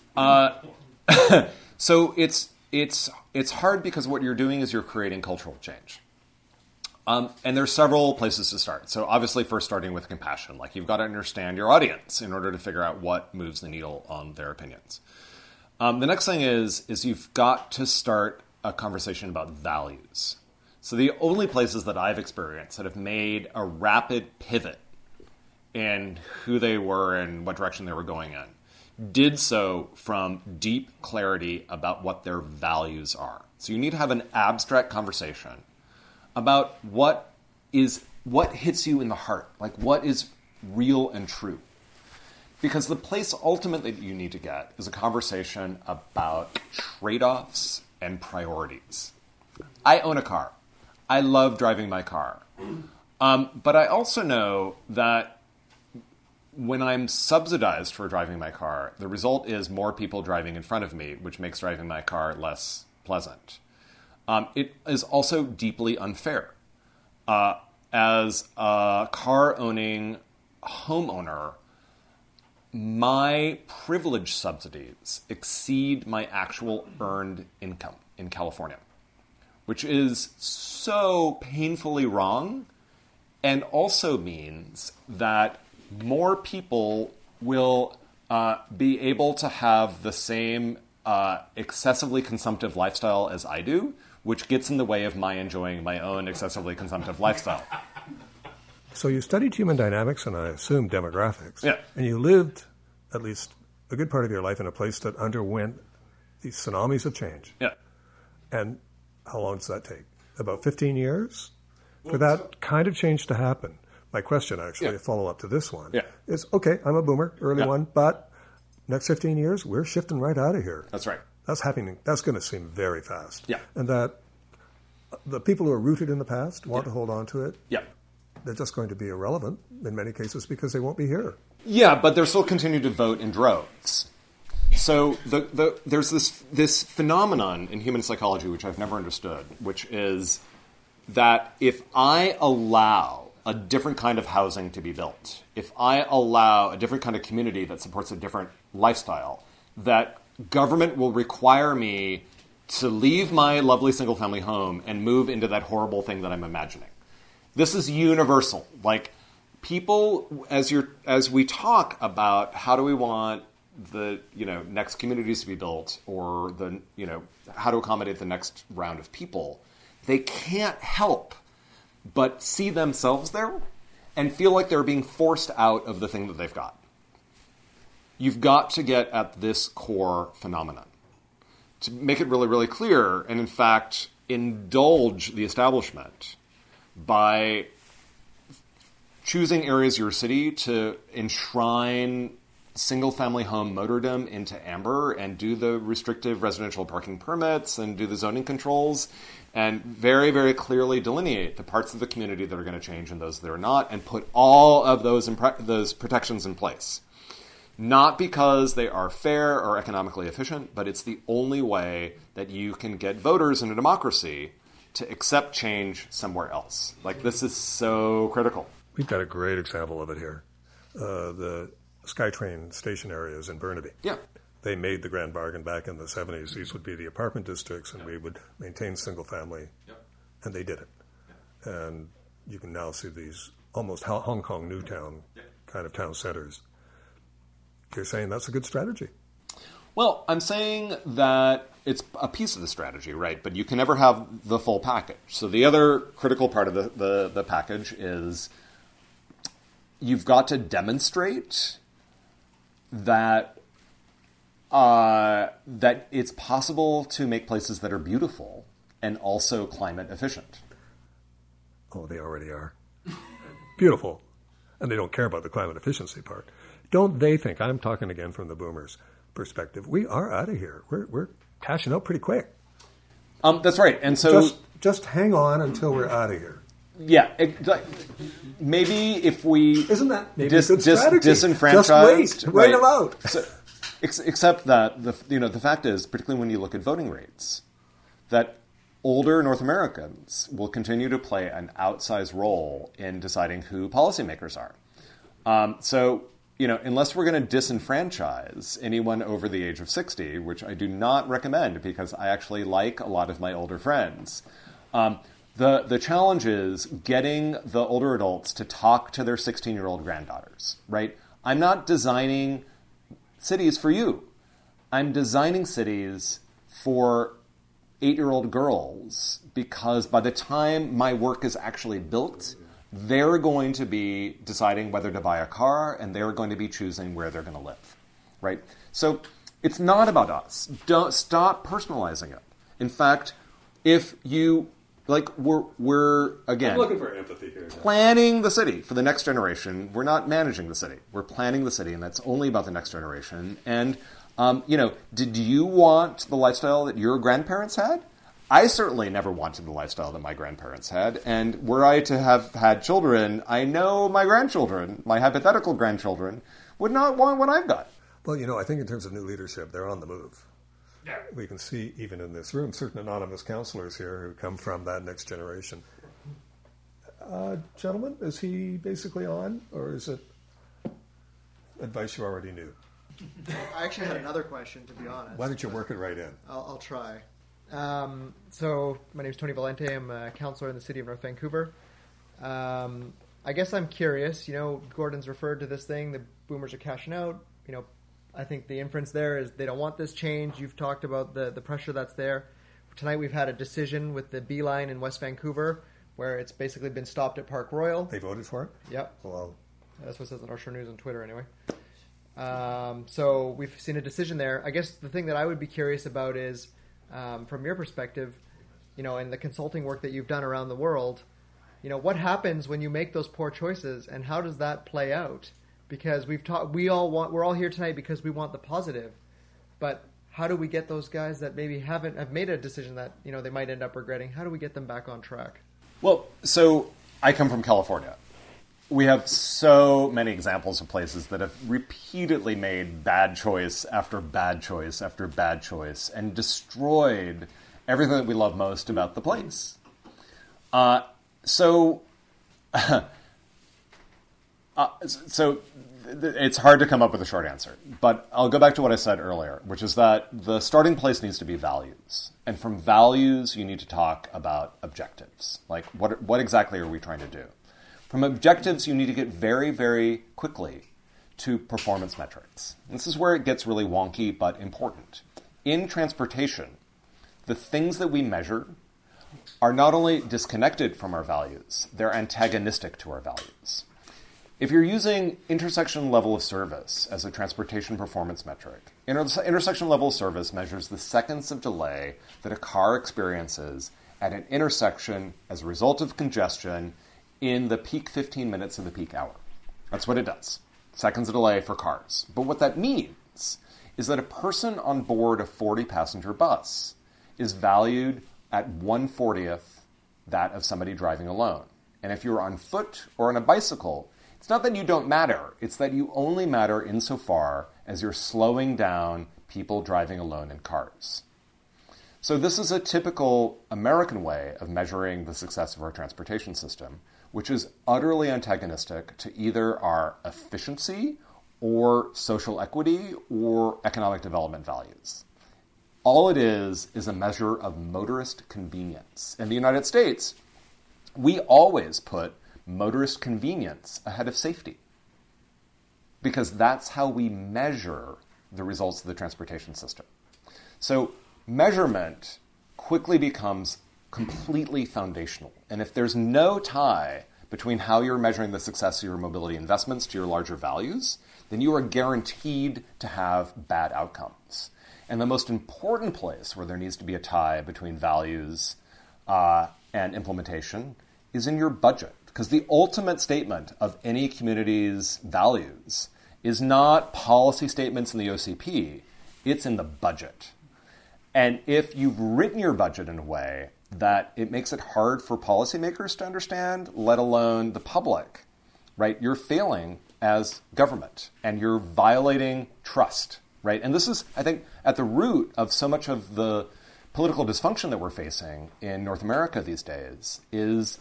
it's hard because what you're doing is you're creating cultural change. And there's several places to start. So obviously first starting with compassion. Like, you've got to understand your audience in order to figure out what moves the needle on their opinions. The next thing is you've got to start a conversation about values. So the only places that I've experienced that have made a rapid pivot in who they were and what direction they were going in did so from deep clarity about what their values are. So you need to have an abstract conversation about what hits you in the heart, like what is real and true. Because the place ultimately that you need to get is a conversation about trade-offs and priorities. I own a car. I love driving my car. But I also know that when I'm subsidized for driving my car, the result is more people driving in front of me, which makes driving my car less pleasant. It is also deeply unfair. As a car-owning homeowner, my privilege subsidies exceed my actual earned income in California, which is so painfully wrong, and also means that more people will be able to have the same excessively consumptive lifestyle as I do, which gets in the way of my enjoying my own excessively consumptive lifestyle. So you studied human dynamics and I assume demographics. Yeah. And you lived at least a good part of your life in a place that underwent these tsunamis of change. Yeah. And how long does that take? About 15 years for that kind of change to happen. My question, actually, a follow-up to this one, is, okay, I'm a boomer, early one, but next 15 years, we're shifting right out of here. That's right. That's happening. That's going to seem very fast. Yeah. And that the people who are rooted in the past want to hold on to it. Yeah. They're just going to be irrelevant in many cases because they won't be here. Yeah, but they'll still continue to vote in droves. So there's this phenomenon in human psychology which I've never understood, which is that if I allow a different kind of housing to be built, if I allow a different kind of community that supports a different lifestyle, that government will require me to leave my lovely single-family home and move into that horrible thing that I'm imagining. This is universal. Like, people, as we talk about how do we want the next communities to be built, or how to accommodate the next round of people, they can't help but see themselves there and feel like they're being forced out of the thing that they've got. You've got to get at this core phenomenon to make it really, really clear, and in fact indulge the establishment by choosing areas of your city to enshrine single-family home motordom into amber and do the restrictive residential parking permits and do the zoning controls and very, very clearly delineate the parts of the community that are going to change and those that are not, and put all of those protections in place. Not because they are fair or economically efficient, but it's the only way that you can get voters in a democracy to accept change somewhere else. Like, this is so critical. We've got a great example of it here. The SkyTrain station areas in Burnaby. Yeah. They made the grand bargain back in the 70s. These would be the apartment districts, and we would maintain single family. And they did it. And you can now see these almost Hong Kong Newtown kind of town centers. You're saying that's a good strategy? Well, I'm saying that it's a piece of the strategy, right? But you can never have the full package. So the other critical part of the package is you've got to demonstrate that that it's possible to make places that are beautiful and also climate efficient. Oh, they already are. Beautiful. And they don't care about the climate efficiency part. Don't they think, I'm talking again from the boomers' perspective, we are out of here. We're cashing out pretty quick. That's right. And so just hang on until we're out of here. Yeah. Maybe if we isn't that maybe a good strategy? Disenfranchised, just wait them out. So, except that the fact is, particularly when you look at voting rates, that older North Americans will continue to play an outsized role in deciding who policymakers are. So, unless we're going to disenfranchise anyone over the age of 60, which I do not recommend because I actually like a lot of my older friends, the challenge is getting the older adults to talk to their 16-year-old granddaughters, right? I'm not designing cities for you. I'm designing cities for 8-year-old girls because by the time my work is actually built, they're going to be deciding whether to buy a car and they're going to be choosing where they're going to live, right? So it's not about us. Don't stop personalizing it. In fact, if you we're again I'm looking for empathy here. Planning the city for the next generation. We're not managing the city. We're planning the city, and that's only about the next generation. And did you want the lifestyle that your grandparents had? I certainly never wanted the lifestyle that my grandparents had. And were I to have had children, I know my grandchildren, my hypothetical grandchildren, would not want what I've got. Well, I think in terms of new leadership, they're on the move. Yeah. We can see, even in this room, certain anonymous counselors here who come from that next generation. Gentlemen, is he basically on, or is it advice you already knew? I actually had another question, to be honest. Why don't you work it right in? I'll try. So my name is Tony Valente. I'm a counselor in the city of North Vancouver. I guess I'm curious. Gordon's referred to this thing. The boomers are cashing out. I think the inference there is they don't want this change. You've talked about the pressure that's there. Tonight we've had a decision with the B line in West Vancouver where it's basically been stopped at Park Royal. They voted for it? Yep. Well, that's what it says on North Shore News on Twitter anyway. So we've seen a decision there. I guess the thing that I would be curious about is, from your perspective, in the consulting work that you've done around the world, what happens when you make those poor choices and how does that play out? Because we're all here tonight because we want the positive, but how do we get those guys that maybe have made a decision that they might end up regretting? How do we get them back on track? Well, so I come from California. We have so many examples of places that have repeatedly made bad choice after bad choice after bad choice and destroyed everything that we love most about the place. So it's hard to come up with a short answer, but I'll go back to what I said earlier, which is that the starting place needs to be values. And from values, you need to talk about objectives. Like, what exactly are we trying to do? From objectives, you need to get very, very quickly to performance metrics. This is where it gets really wonky, but important. In transportation, the things that we measure are not only disconnected from our values, they're antagonistic to our values. If you're using intersection level of service as a transportation performance metric, intersection level of service measures the seconds of delay that a car experiences at an intersection as a result of congestion in the peak 15 minutes of the peak hour. That's what it does. Seconds of delay for cars. But what that means is that a person on board a 40-passenger bus is valued at 1/40th that of somebody driving alone. And if you're on foot or on a bicycle, it's not that you don't matter. It's that you only matter insofar as you're slowing down people driving alone in cars. So this is a typical American way of measuring the success of our transportation system, which is utterly antagonistic to either our efficiency or social equity or economic development values. All it is a measure of motorist convenience. In the United States, we always put motorist convenience ahead of safety because that's how we measure the results of the transportation system. So measurement quickly becomes completely foundational. And if there's no tie between how you're measuring the success of your mobility investments to your larger values, then you are guaranteed to have bad outcomes. And the most important place where there needs to be a tie between values and implementation is in your budget. Because the ultimate statement of any community's values is not policy statements in the OCP, it's in the budget. And if you've written your budget in a way that it makes it hard for policymakers to understand, let alone the public, right? You're failing as government and you're violating trust, right? And this is, I think, at the root of so much of the political dysfunction that we're facing in North America these days is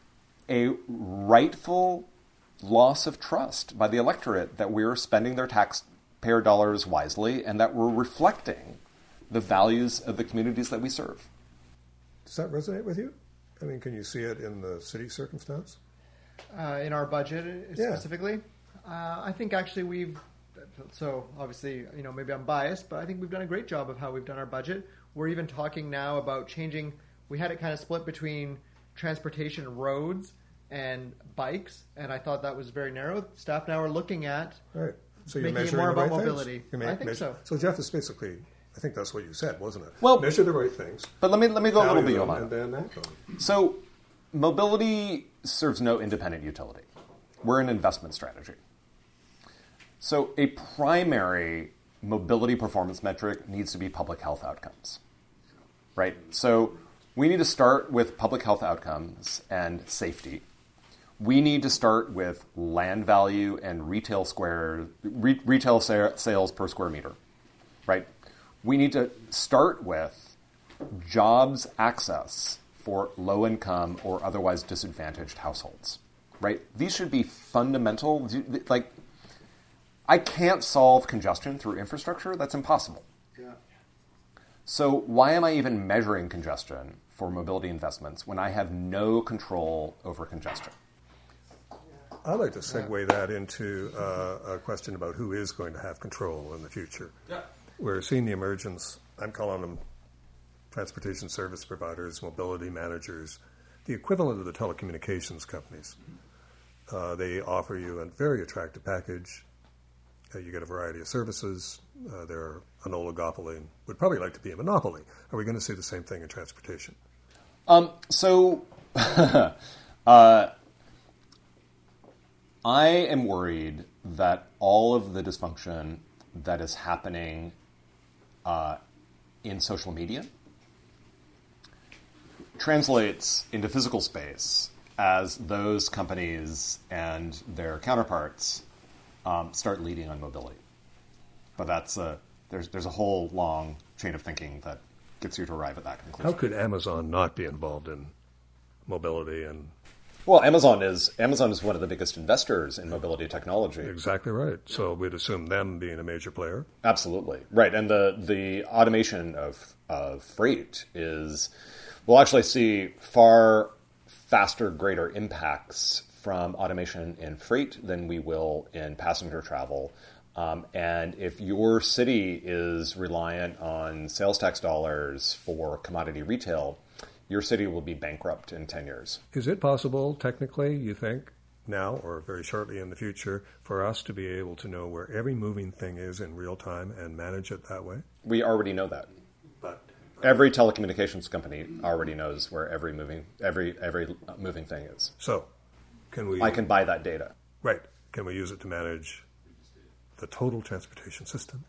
a rightful loss of trust by the electorate that we're spending their taxpayer dollars wisely and that we're reflecting the values of the communities that we serve. Does that resonate with you? I mean, can you see it in the city circumstance? In our budget specifically? I think actually so obviously, maybe I'm biased, but I think we've done a great job of how we've done our budget. We're even talking now about changing, we had it kind of split between transportation roads and bikes, and I thought that was very narrow. Staff now are looking at So you're making it measuring more the about right mobility. Things. I think so. So Jeff is basically, I think that's what you said, wasn't it? Well, measure the right things. But let me go a little beyond and then act on it. So mobility serves no independent utility. We're an investment strategy. So a primary mobility performance metric needs to be public health outcomes, right? So we need to start with public health outcomes and safety. We need to start with land value and retail sales per square meter, right? We need to start with jobs access for low-income or otherwise disadvantaged households, right? These should be fundamental. Like, I can't solve congestion through infrastructure. That's impossible. Yeah. So why am I even measuring congestion for mobility investments when I have no control over congestion? I'd like to segue that into a question about who is going to have control in the future. Yeah. We're seeing the emergence, I'm calling them transportation service providers, mobility managers, the equivalent of the telecommunications companies. They offer you a very attractive package. You get a variety of services. They're an oligopoly and would probably like to be a monopoly. Are we going to see the same thing in transportation? I am worried that all of the dysfunction that is happening in social media translates into physical space as those companies and their counterparts start leading on mobility. But there's a whole long chain of thinking that gets you to arrive at that conclusion. How could Amazon not be involved in mobility and... Well, Amazon is one of the biggest investors in mobility technology. Exactly right. So we'd assume them being a major player. Absolutely. Right. And the automation of freight we'll actually see far faster, greater impacts from automation in freight than we will in passenger travel. And if your city is reliant on sales tax dollars for commodity retail, your city will be bankrupt in 10 years. Is it possible, technically, you think, now or very shortly in the future, for us to be able to know where every moving thing is in real time and manage it that way? We already know that. But every telecommunications company already knows where every moving thing is. So, I can buy that data. Right. Can we use it to manage the total transportation system?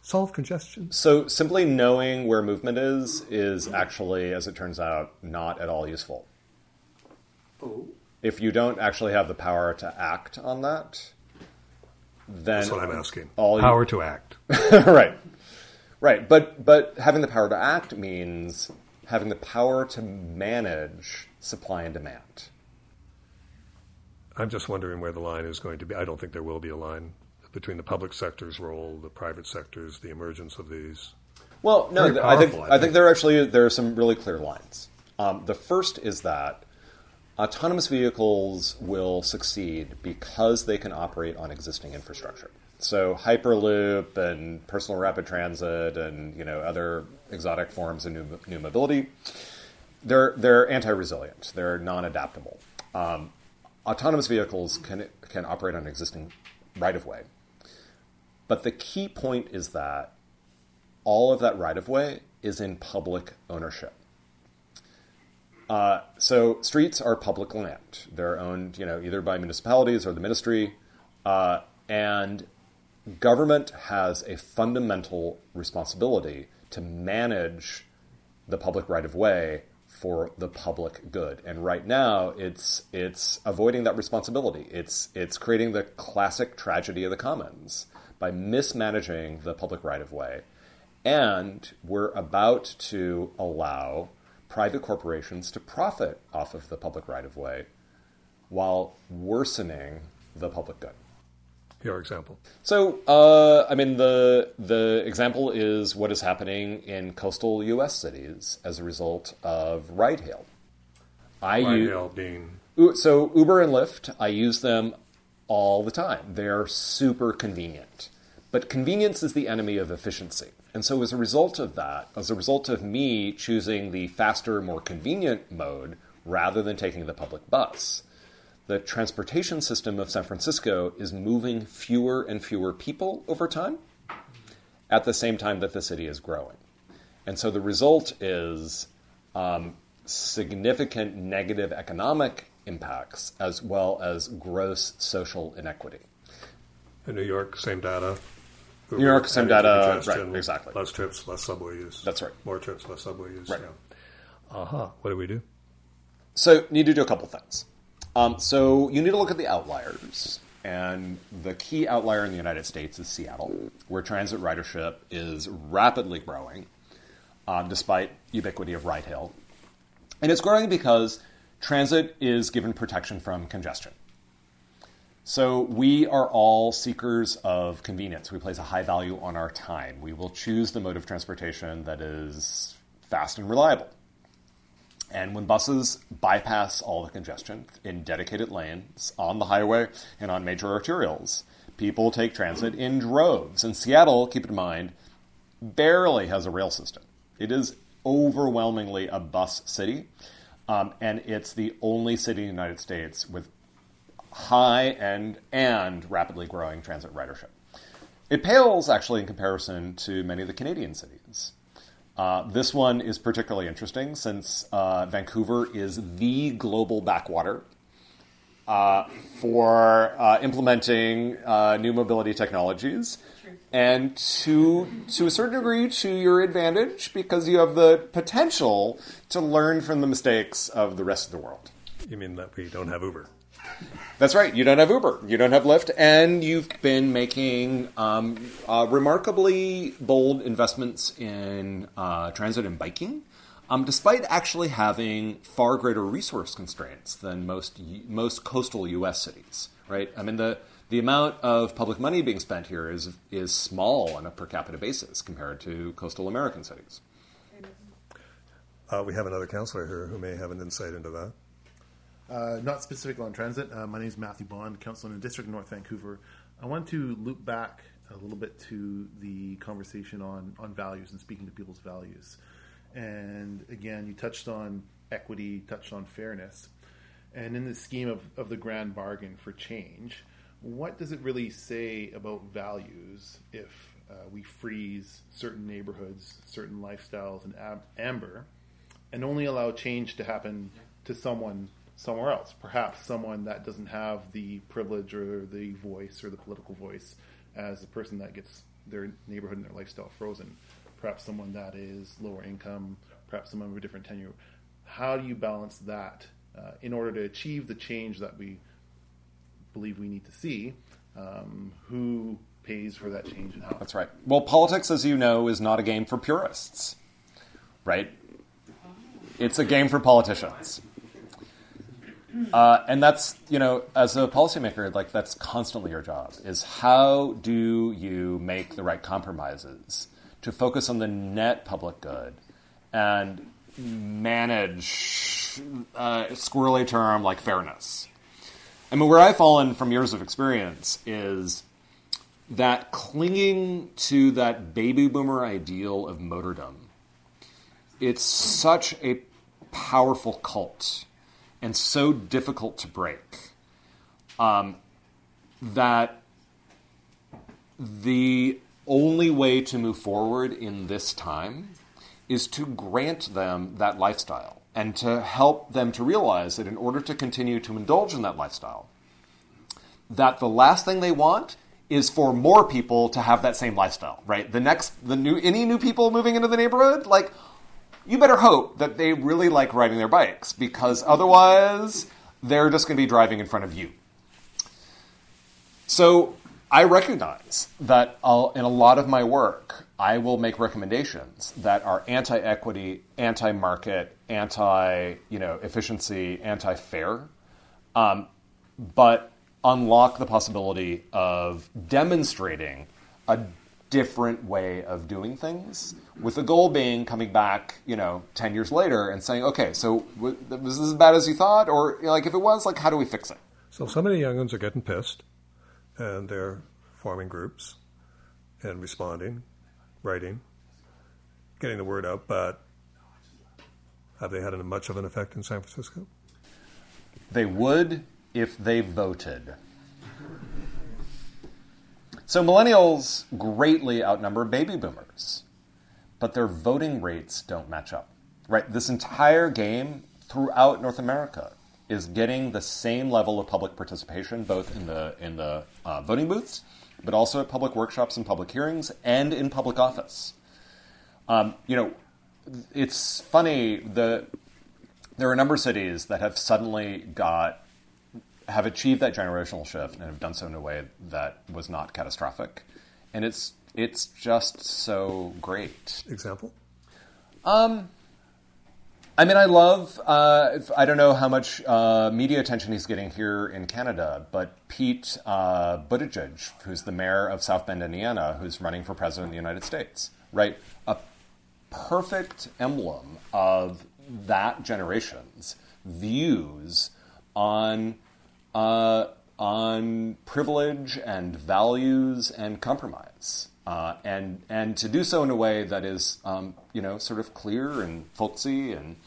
solve congestion? So simply knowing where movement is actually, as it turns out, not at all useful. Oh. If you don't actually have the power to act on that, then That's what I'm asking. all you- Power to act. Right. But having the power to act means having the power to manage supply and demand. I'm just wondering where the line is going to be. I don't think there will be a line between the public sector's role, the private sector's, the emergence of these. Well, no, Very I think powerful, I think. there are some really clear lines. The first is that autonomous vehicles will succeed because they can operate on existing infrastructure. So Hyperloop and personal rapid transit and other exotic forms of new mobility, they're anti-resilient. They're non-adaptable. Autonomous vehicles can operate on existing right-of-way. But the key point is that all of that right-of-way is in public ownership. So streets are public land. They're owned, either by municipalities or the ministry, and government has a fundamental responsibility to manage the public right-of-way for the public good. And right now, it's avoiding that responsibility. It's creating the classic tragedy of the commons by mismanaging the public right-of-way. And we're about to allow private corporations to profit off of the public right-of-way while worsening the public good. Your example. So, the example is what is happening in coastal U.S. cities as a result of ride-hail. Ride-hail being... So Uber and Lyft, I use them all the time. They're super convenient. But convenience is the enemy of efficiency. And so as a result of that, as a result of me choosing the faster, more convenient mode rather than taking the public bus, the transportation system of San Francisco is moving fewer and fewer people over time at the same time that the city is growing. And so the result is significant negative economic impacts as well as gross social inequity. In New York, same data. New York, same data, Congestion, right, exactly. Less trips, less subway use. That's right. More trips, less subway use. Right. Yeah. What do we do? So you need to do a couple things. So you need to look at the outliers. And the key outlier in the United States is Seattle, where transit ridership is rapidly growing, despite ubiquity of ride-hail. And it's growing because transit is given protection from congestion. So we are all seekers of convenience. We place a high value on our time. We will choose the mode of transportation that is fast and reliable. And when buses bypass all the congestion in dedicated lanes on the highway and on major arterials, people take transit in droves. And Seattle, keep in mind, barely has a rail system. It is overwhelmingly a bus city, and it's the only city in the United States with high and rapidly growing transit ridership. It pales, actually, in comparison to many of the Canadian cities. This one is particularly interesting since Vancouver is the global backwater for implementing new mobility technologies. And to a certain degree, to your advantage, because you have the potential to learn from the mistakes of the rest of the world. You mean that we don't have Uber? That's right. You don't have Uber. You don't have Lyft. And you've been making remarkably bold investments in transit and biking, despite actually having far greater resource constraints than most coastal U.S. cities, right? I mean, the amount of public money being spent here is small on a per capita basis compared to coastal American cities. We have another counselor here who may have an insight into that. Not specific on transit. My name is Matthew Bond, councillor in the District of North Vancouver. I want to loop back a little bit to the conversation on values and speaking to people's values. And again, you touched on equity, touched on fairness. And in the scheme of the grand bargain for change, what does it really say about values if we freeze certain neighborhoods, certain lifestyles in amber, and only allow change to happen to someone somewhere else, perhaps someone that doesn't have the privilege or the voice or the political voice as the person that gets their neighborhood and their lifestyle frozen. Perhaps someone that is lower income, perhaps someone with a different tenure. How do you balance that in order to achieve the change that we believe we need to see? Who pays for that change and how? That's right. Well, politics, as you know, is not a game for purists, right? It's a game for politicians. And that's, as a policymaker, like that's constantly your job, is how do you make the right compromises to focus on the net public good and manage a squirrely term like fairness. I mean, where I've fallen from years of experience is that clinging to that baby boomer ideal of motordom, it's such a powerful cult and so difficult to break that the only way to move forward in this time is to grant them that lifestyle and to help them to realize that in order to continue to indulge in that lifestyle, that the last thing they want is for more people to have that same lifestyle, right? Any new people moving into the neighborhood, like, you better hope that they really like riding their bikes, because otherwise they're just going to be driving in front of you. So I recognize that in a lot of my work, I will make recommendations that are anti-equity, anti-market, anti-efficiency, anti-fair, but unlock the possibility of demonstrating a different way of doing things, with the goal being coming back, 10 years later and saying, okay, so was this as bad as you thought? Or if it was, how do we fix it? So many young ones are getting pissed, and they're forming groups and responding, writing, getting the word out, but have they had much of an effect in San Francisco? They would if they voted. So millennials greatly outnumber baby boomers, but their voting rates don't match up, right? This entire game throughout North America is getting the same level of public participation, both in the voting booths, but also at public workshops and public hearings and in public office. It's funny, there are a number of cities that have suddenly have achieved that generational shift and have done so in a way that was not catastrophic. And it's just so great. Example? I love, I don't know how much media attention he's getting here in Canada, but Pete Buttigieg, who's the mayor of South Bend, Indiana, who's running for president of the United States, right? A perfect emblem of that generation's views on privilege and values and compromise, and to do so in a way that is, sort of clear and folksy and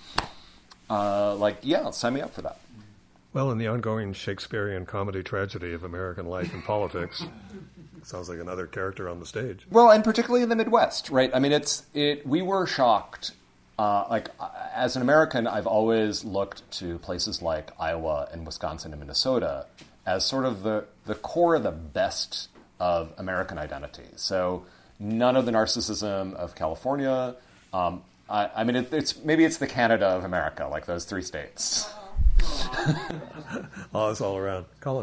sign me up for that. Well, in the ongoing Shakespearean comedy tragedy of American life and politics, sounds like another character on the stage. Well, and particularly in the Midwest, right? I mean, we were shocked. As an American, I've always looked to places like Iowa and Wisconsin and Minnesota as sort of the core of the best of American identity. So none of the narcissism of California. Maybe it's the Canada of America, like those three states. It's all around. Colin.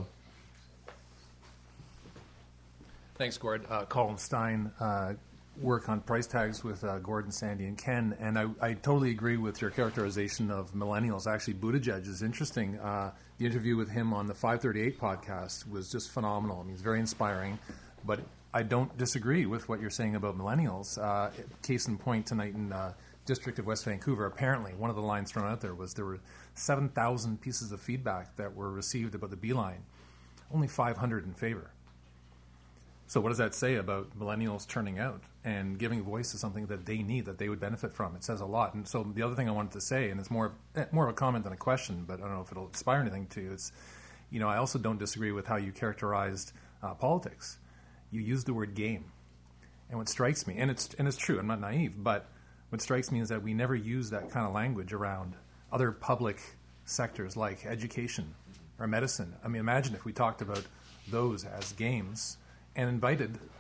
Thanks, Gord. Colin Stein, work on price tags with Gordon, Sandy, and Ken, and I totally agree with your characterization of millennials. Actually, Buttigieg is interesting. The interview with him on the 538 podcast was just phenomenal. I mean, it's very inspiring, but I don't disagree with what you're saying about millennials. Case in point, tonight in District of West Vancouver, apparently one of the lines thrown out there were 7,000 pieces of feedback that were received about the Beeline, only 500 in favor. So what does that say about millennials turning out and giving voice to something that they need, that they would benefit from? It says a lot. And so the other thing I wanted to say, and it's more of a comment than a question, but I don't know if it'll inspire anything to you, is, I also don't disagree with how you characterized politics. You used the word game. And what strikes me, and it's true, I'm not naive, but what strikes me is that we never use that kind of language around other public sectors like education or medicine. I mean, imagine if we talked about those as games and invited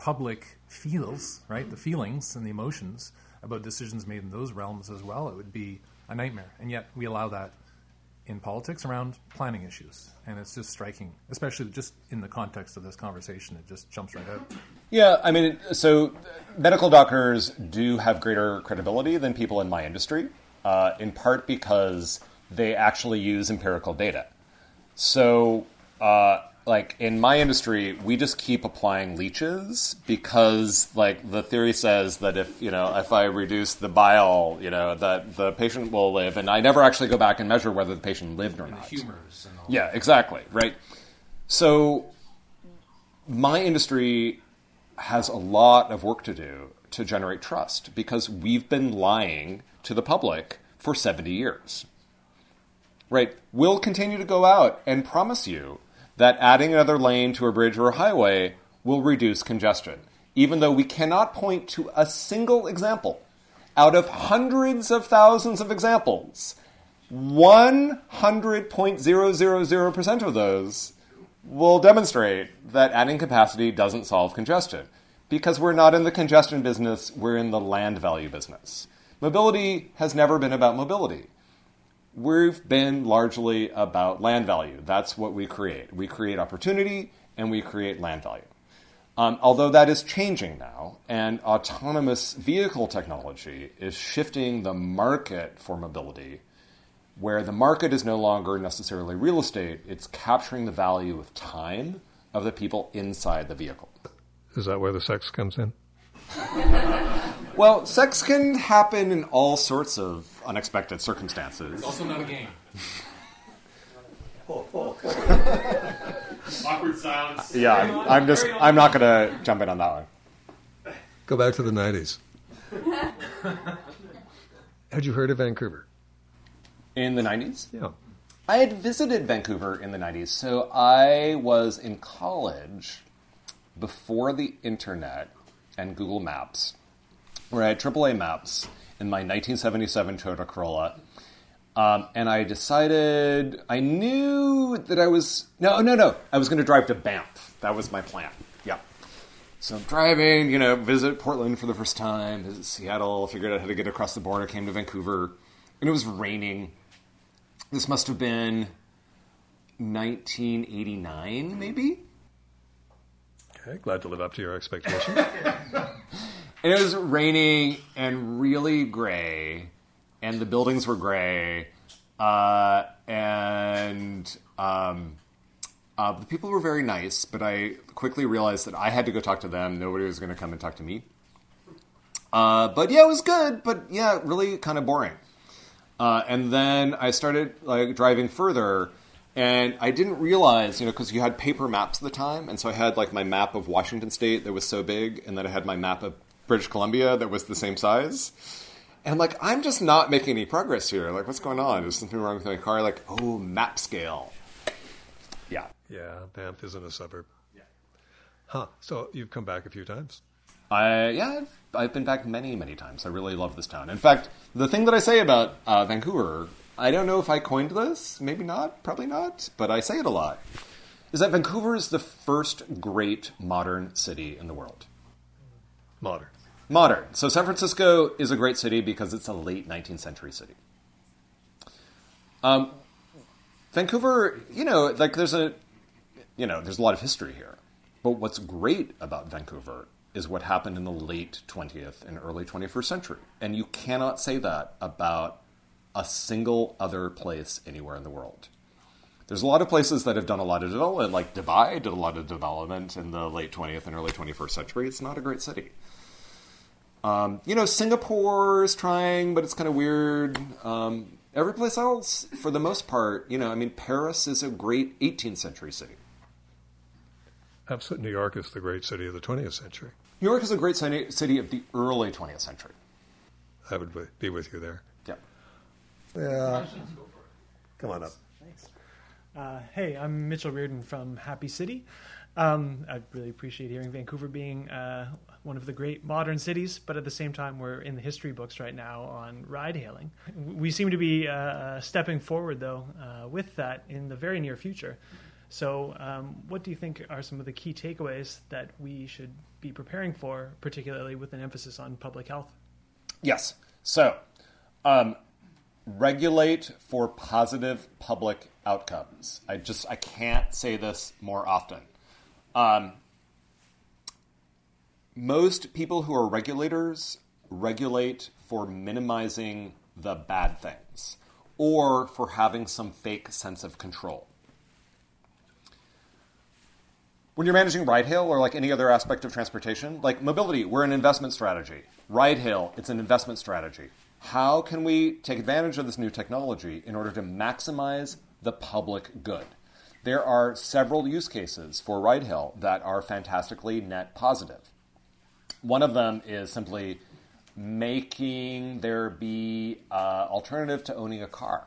public feels, right, the feelings and the emotions about decisions made in those realms as well, it would be a nightmare. And yet we allow that in politics around planning issues. And it's just striking, especially just in the context of this conversation. It just jumps right out. Yeah, I mean, so medical doctors do have greater credibility than people in my industry, in part because they actually use empirical data. So, like in my industry, we just keep applying leeches because, like, the theory says that if I reduce the bile, that the patient will live, and I never actually go back and measure whether the patient lived or not. The humors and all. Yeah, exactly, right. So, my industry has a lot of work to do to generate trust because we've been lying to the public for 70 years. Right? We'll continue to go out and promise you that adding another lane to a bridge or a highway will reduce congestion, even though we cannot point to a single example. Out of hundreds of thousands of examples, 100.000% of those will demonstrate that adding capacity doesn't solve congestion. Because we're not in the congestion business, we're in the land value business. Mobility has never been about mobility. We've been largely about land value. That's what we create. We create opportunity and we create land value. Although that is changing now, and autonomous vehicle technology is shifting the market for mobility, where the market is no longer necessarily real estate, it's capturing the value of time of the people inside the vehicle. Is that where the sex comes in? Well, sex can happen in all sorts of unexpected circumstances. It's also not a game. Awkward silence. Yeah, I'm not going to jump in on that one. Go back to the 90s. Had you heard of Vancouver? In the 90s? Yeah. I had visited Vancouver in the 90s, so I was in college before the internet and Google Maps, where I had AAA maps in my 1977 Toyota Corolla. And I decided, I knew that I was going to drive to Banff. That was my plan. Yeah. So I'm driving, visit Portland for the first time, visit Seattle, figured out how to get across the border, came to Vancouver, and it was raining. This must have been 1989, maybe? Okay, glad to live up to your expectations. And it was raining and really gray, and the buildings were gray, and the people were very nice, but I quickly realized that I had to go talk to them. Nobody was going to come and talk to me. But yeah, it was good, but yeah, really kind of boring. And then I started driving further, and I didn't realize, because you had paper maps at the time, and so I had my map of Washington State that was so big, and then I had my map of British Columbia that was the same size. And I'm just not making any progress here. What's going on? Is something wrong with my car? Map scale. Yeah. Yeah, Banff isn't a suburb. Yeah. Huh. So you've come back a few times. I've been back many, many times. I really love this town. In fact, the thing that I say about Vancouver, I don't know if I coined this, maybe not, probably not, but I say it a lot, is that Vancouver is the first great modern city in the world. Modern. So San Francisco is a great city because it's a late 19th century city. Vancouver, there's a lot of history here. But what's great about Vancouver is what happened in the late 20th and early 21st century. And you cannot say that about a single other place anywhere in the world. There's a lot of places that have done a lot of development, like Dubai did a lot of development in the late 20th and early 21st century. It's not a great city. Singapore is trying, but it's kind of weird. Every place else, for the most part, Paris is a great 18th century city. Absolutely. New York is the great city of the 20th century. New York is a great city of the early 20th century. I would be with you there. Yeah. Yeah. Come on up. Thanks. Hey, I'm Mitchell Reardon from Happy City. I really appreciate hearing Vancouver being one of the great modern cities, but at the same time, we're in the history books right now on ride-hailing. We seem to be stepping forward, though, with that in the very near future. So, what do you think are some of the key takeaways that we should be preparing for, particularly with an emphasis on public health? Yes. So, regulate for positive public outcomes. I can't say this more often. Most people who are regulators regulate for minimizing the bad things or for having some fake sense of control. When you're managing ride-hail or like any other aspect of transportation, like mobility, we're an investment strategy. Ride-hail, it's an investment strategy. How can we take advantage of this new technology in order to maximize the public good? There are several use cases for ride-hail that are fantastically net positive. One of them is simply making there be alternative to owning a car.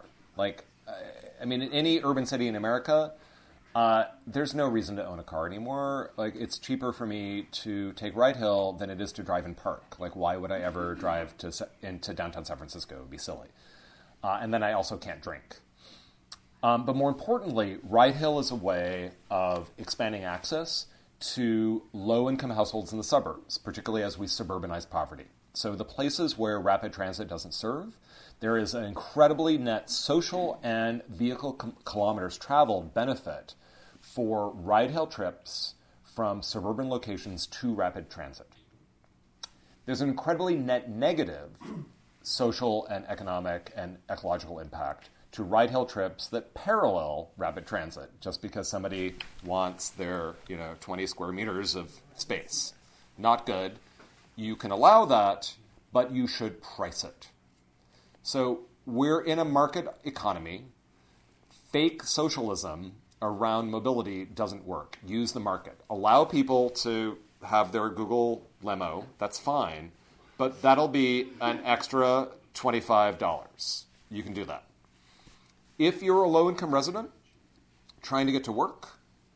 In any urban city in America, there's no reason to own a car anymore. It's cheaper for me to take ride-hail than it is to drive and park. Why would I ever drive into downtown San Francisco? It would be silly. And then I also can't drink. But more importantly, ride-hail is a way of expanding access to low-income households in the suburbs, particularly as we suburbanize poverty. So the places where rapid transit doesn't serve, there is an incredibly net social and vehicle kilometers traveled benefit for ride-hail trips from suburban locations to rapid transit. There's an incredibly net negative social and economic and ecological impact to ride-hail trips that parallel rapid transit, just because somebody wants their 20 square meters of space. Not good. You can allow that, but you should price it. So we're in a market economy. Fake socialism around mobility doesn't work. Use the market. Allow people to have their Google limo. That's fine. But that'll be an extra $25. You can do that. If you're a low-income resident trying to get to work,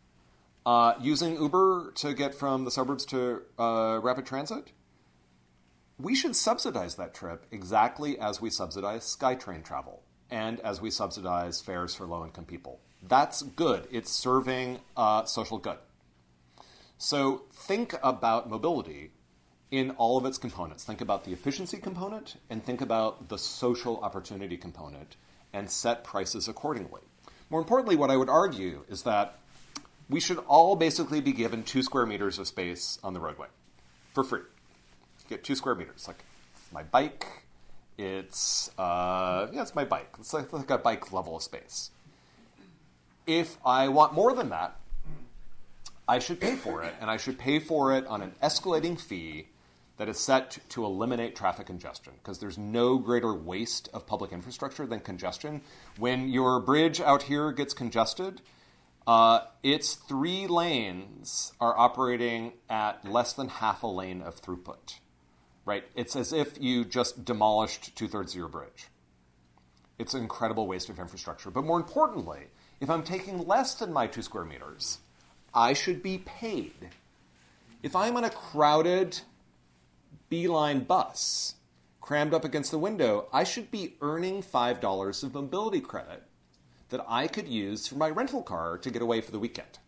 using Uber to get from the suburbs to rapid transit, we should subsidize that trip exactly as we subsidize SkyTrain travel and as we subsidize fares for low-income people. That's good. It's serving social good. So think about mobility in all of its components. Think about the efficiency component and think about the social opportunity component and set prices accordingly. More importantly, what I would argue is that we should all basically be given 2 square meters of space on the roadway for free. Get 2 square meters. It's my bike. It's my bike. It's like a bike level of space. If I want more than that, I should pay for it, and I should pay for it on an escalating fee that is set to eliminate traffic congestion, because there's no greater waste of public infrastructure than congestion. When your bridge out here gets congested, its 3 lanes are operating at less than half a lane of throughput, right? It's as if you just demolished 2/3 of your bridge. It's an incredible waste of infrastructure. But more importantly, if I'm taking less than my 2 square meters, I should be paid. If I'm on a crowded Beeline bus crammed up against the window, I should be earning $5 of mobility credit that I could use for my rental car to get away for the weekend.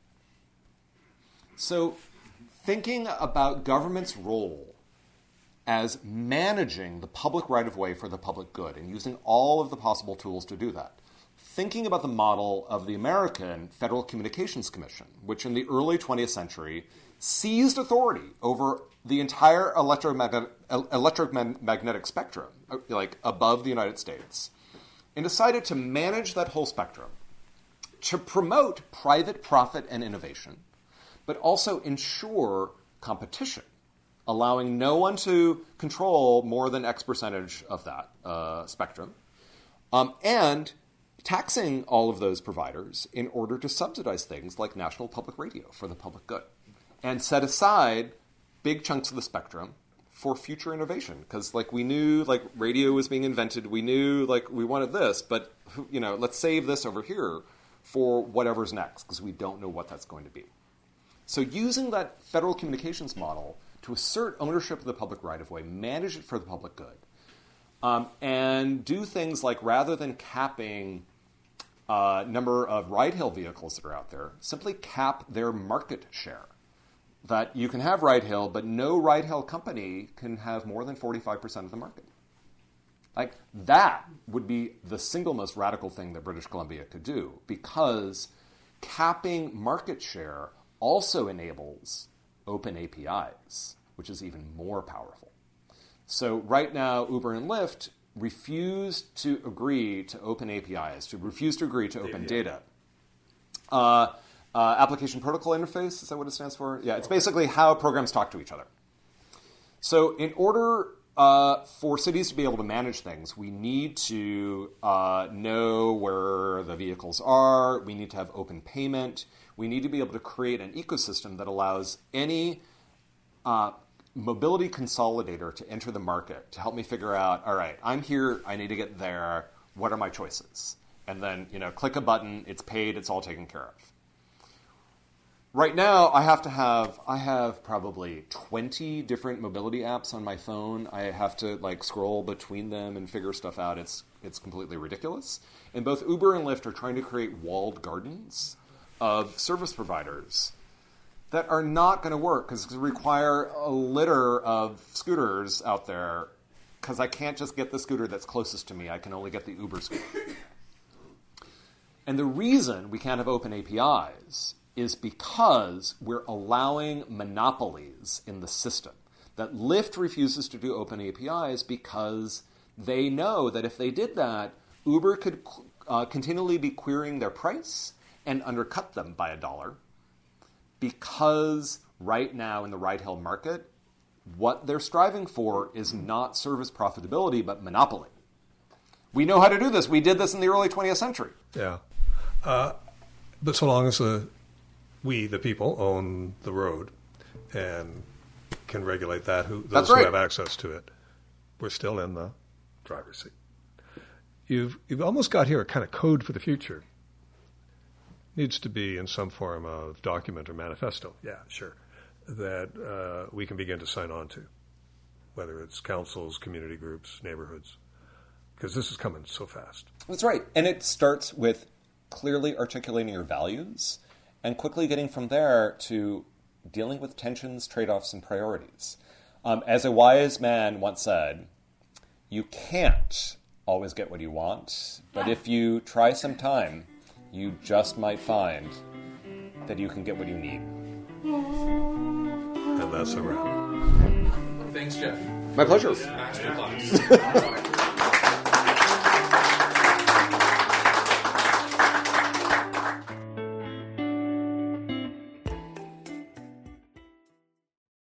So thinking about government's role as managing the public right-of-way for the public good and using all of the possible tools to do that. Thinking about the model of the American Federal Communications Commission, which in the early 20th century seized authority over the entire electromagnetic spectrum, above the United States, and decided to manage that whole spectrum, to promote private profit and innovation, but also ensure competition, allowing no one to control more than X percentage of that spectrum, and taxing all of those providers in order to subsidize things like National Public Radio for the public good, and set aside big chunks of the spectrum for future innovation. Because we knew radio was being invented, we knew we wanted this, but let's save this over here for whatever's next, because we don't know what that's going to be. So using that federal communications model to assert ownership of the public right-of-way, manage it for the public good, and do things like, rather than capping number of ride-hail vehicles that are out there, simply cap their market share. That you can have ride-hail, but no ride-hail company can have more than 45% of the market. Like, that would be the single most radical thing that British Columbia could do, because capping market share also enables open APIs, which is even more powerful. So right now, Uber and Lyft refuse to agree to open APIs, to refuse to agree to open data. Application Protocol Interface, is that what it stands for? Yeah, it's basically how programs talk to each other. So in order for cities to be able to manage things, we need to know where the vehicles are. We need to have open payment. We need to be able to create an ecosystem that allows any mobility consolidator to enter the market to help me figure out, all right, I'm here, I need to get there, what are my choices? And then, click a button, it's paid, it's all taken care of. Right now, I have probably 20 different mobility apps on my phone. I have to scroll between them and figure stuff out. It's completely ridiculous. And both Uber and Lyft are trying to create walled gardens of service providers that are not going to work because they require a litter of scooters out there, because I can't just get the scooter that's closest to me. I can only get the Uber scooter. And the reason we can't have open APIs is because we're allowing monopolies in the system. That Lyft refuses to do open APIs because they know that if they did that, Uber could continually be querying their price and undercut them by $1, because right now in the ride-hail market, what they're striving for is not service profitability, but monopoly. We know how to do this. We did this in the early 20th century. Yeah. But so long as we, the people, own the road and can regulate that, those who have access to it, we're still in the driver's seat. You've almost got here a kind of code for the future. Needs to be in some form of document or manifesto, yeah, sure, that we can begin to sign on to, whether it's councils, community groups, neighborhoods, because this is coming so fast. That's right. And it starts with clearly articulating your values and quickly getting from there to dealing with tensions, trade-offs, and priorities. As a wise man once said, you can't always get what you want, but if you try some time, you just might find that you can get what you need. And that's a wrap. Thanks, Jeff. My pleasure. Masterclass.